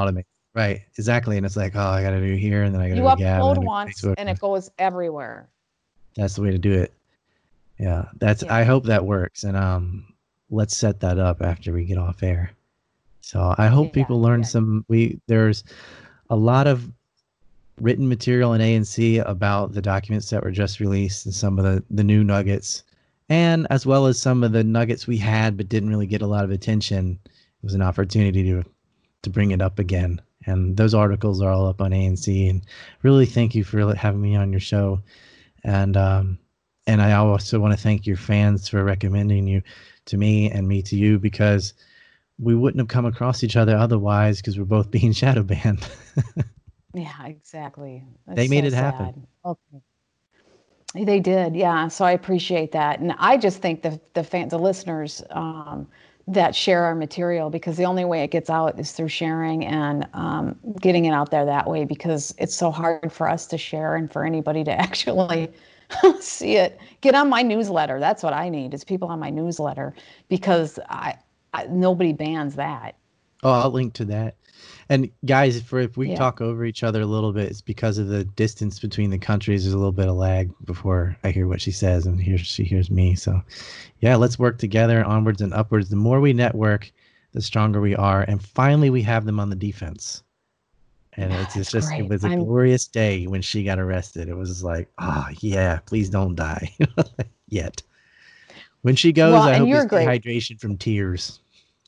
Right, exactly. And it's like, oh, I got to do here, and then I got to
You
do Gab, and
upload
then do
once
Facebook.
and it goes everywhere.
That's the way to do it. Yeah, that's.
Yeah.
I hope that works, and um, let's set that up after we get off air. So I hope
Yeah.
people learn
Yeah.
some. We there's a lot of written material in A N C about the documents that were just released and some of the the new nuggets, and as well as some of the nuggets we had but didn't really get a lot of attention. It was an opportunity to to bring it up again. And those articles are all up on A N C. And really thank you for having me on your show. And um, and I also want to thank your fans for recommending you to me and me to you, because we wouldn't have come across each other otherwise, because we're both being shadow banned.
Yeah, exactly. That's
They made
so
it happen.
sad. Okay. They did, yeah. So I appreciate that, and I just think the the fans, the listeners, um, that share our material, because the only way it gets out is through sharing and um, getting it out there that way. Because it's so hard for us to share and for anybody to actually see it. Get on my newsletter. That's what I need, is people on my newsletter, because I, I nobody bans that.
Oh, I'll link to that. And guys, if, if we
Yeah.
talk over each other a little bit, it's because of the distance between the countries. There's a little bit of lag before I hear what she says and here she hears me. So, yeah, let's work together onwards and upwards. The more we network, the stronger we are. And finally, we have them on the defense. And
Yeah,
it's, it's
that's
just, it
great.
was a
I'm
glorious day when she got arrested. It was just like, oh, yeah, please don't die yet. When she goes,
well,
I
and
hope
you're
it's
great.
dehydration from tears.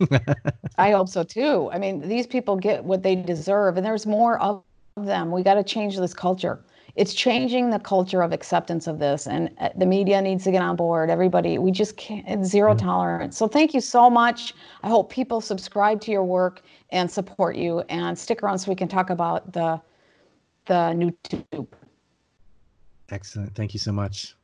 I hope so too. I mean, these people get what they deserve, and there's more of them. We got to change this culture. It's changing the culture of acceptance of this, and uh, the media needs to get on board. Everybody, we just can't, it's zero
Yeah.
tolerance. So thank you so much. I hope people subscribe to your work and support you, and stick around so we can talk about the the new tube.
Excellent. Thank you so much.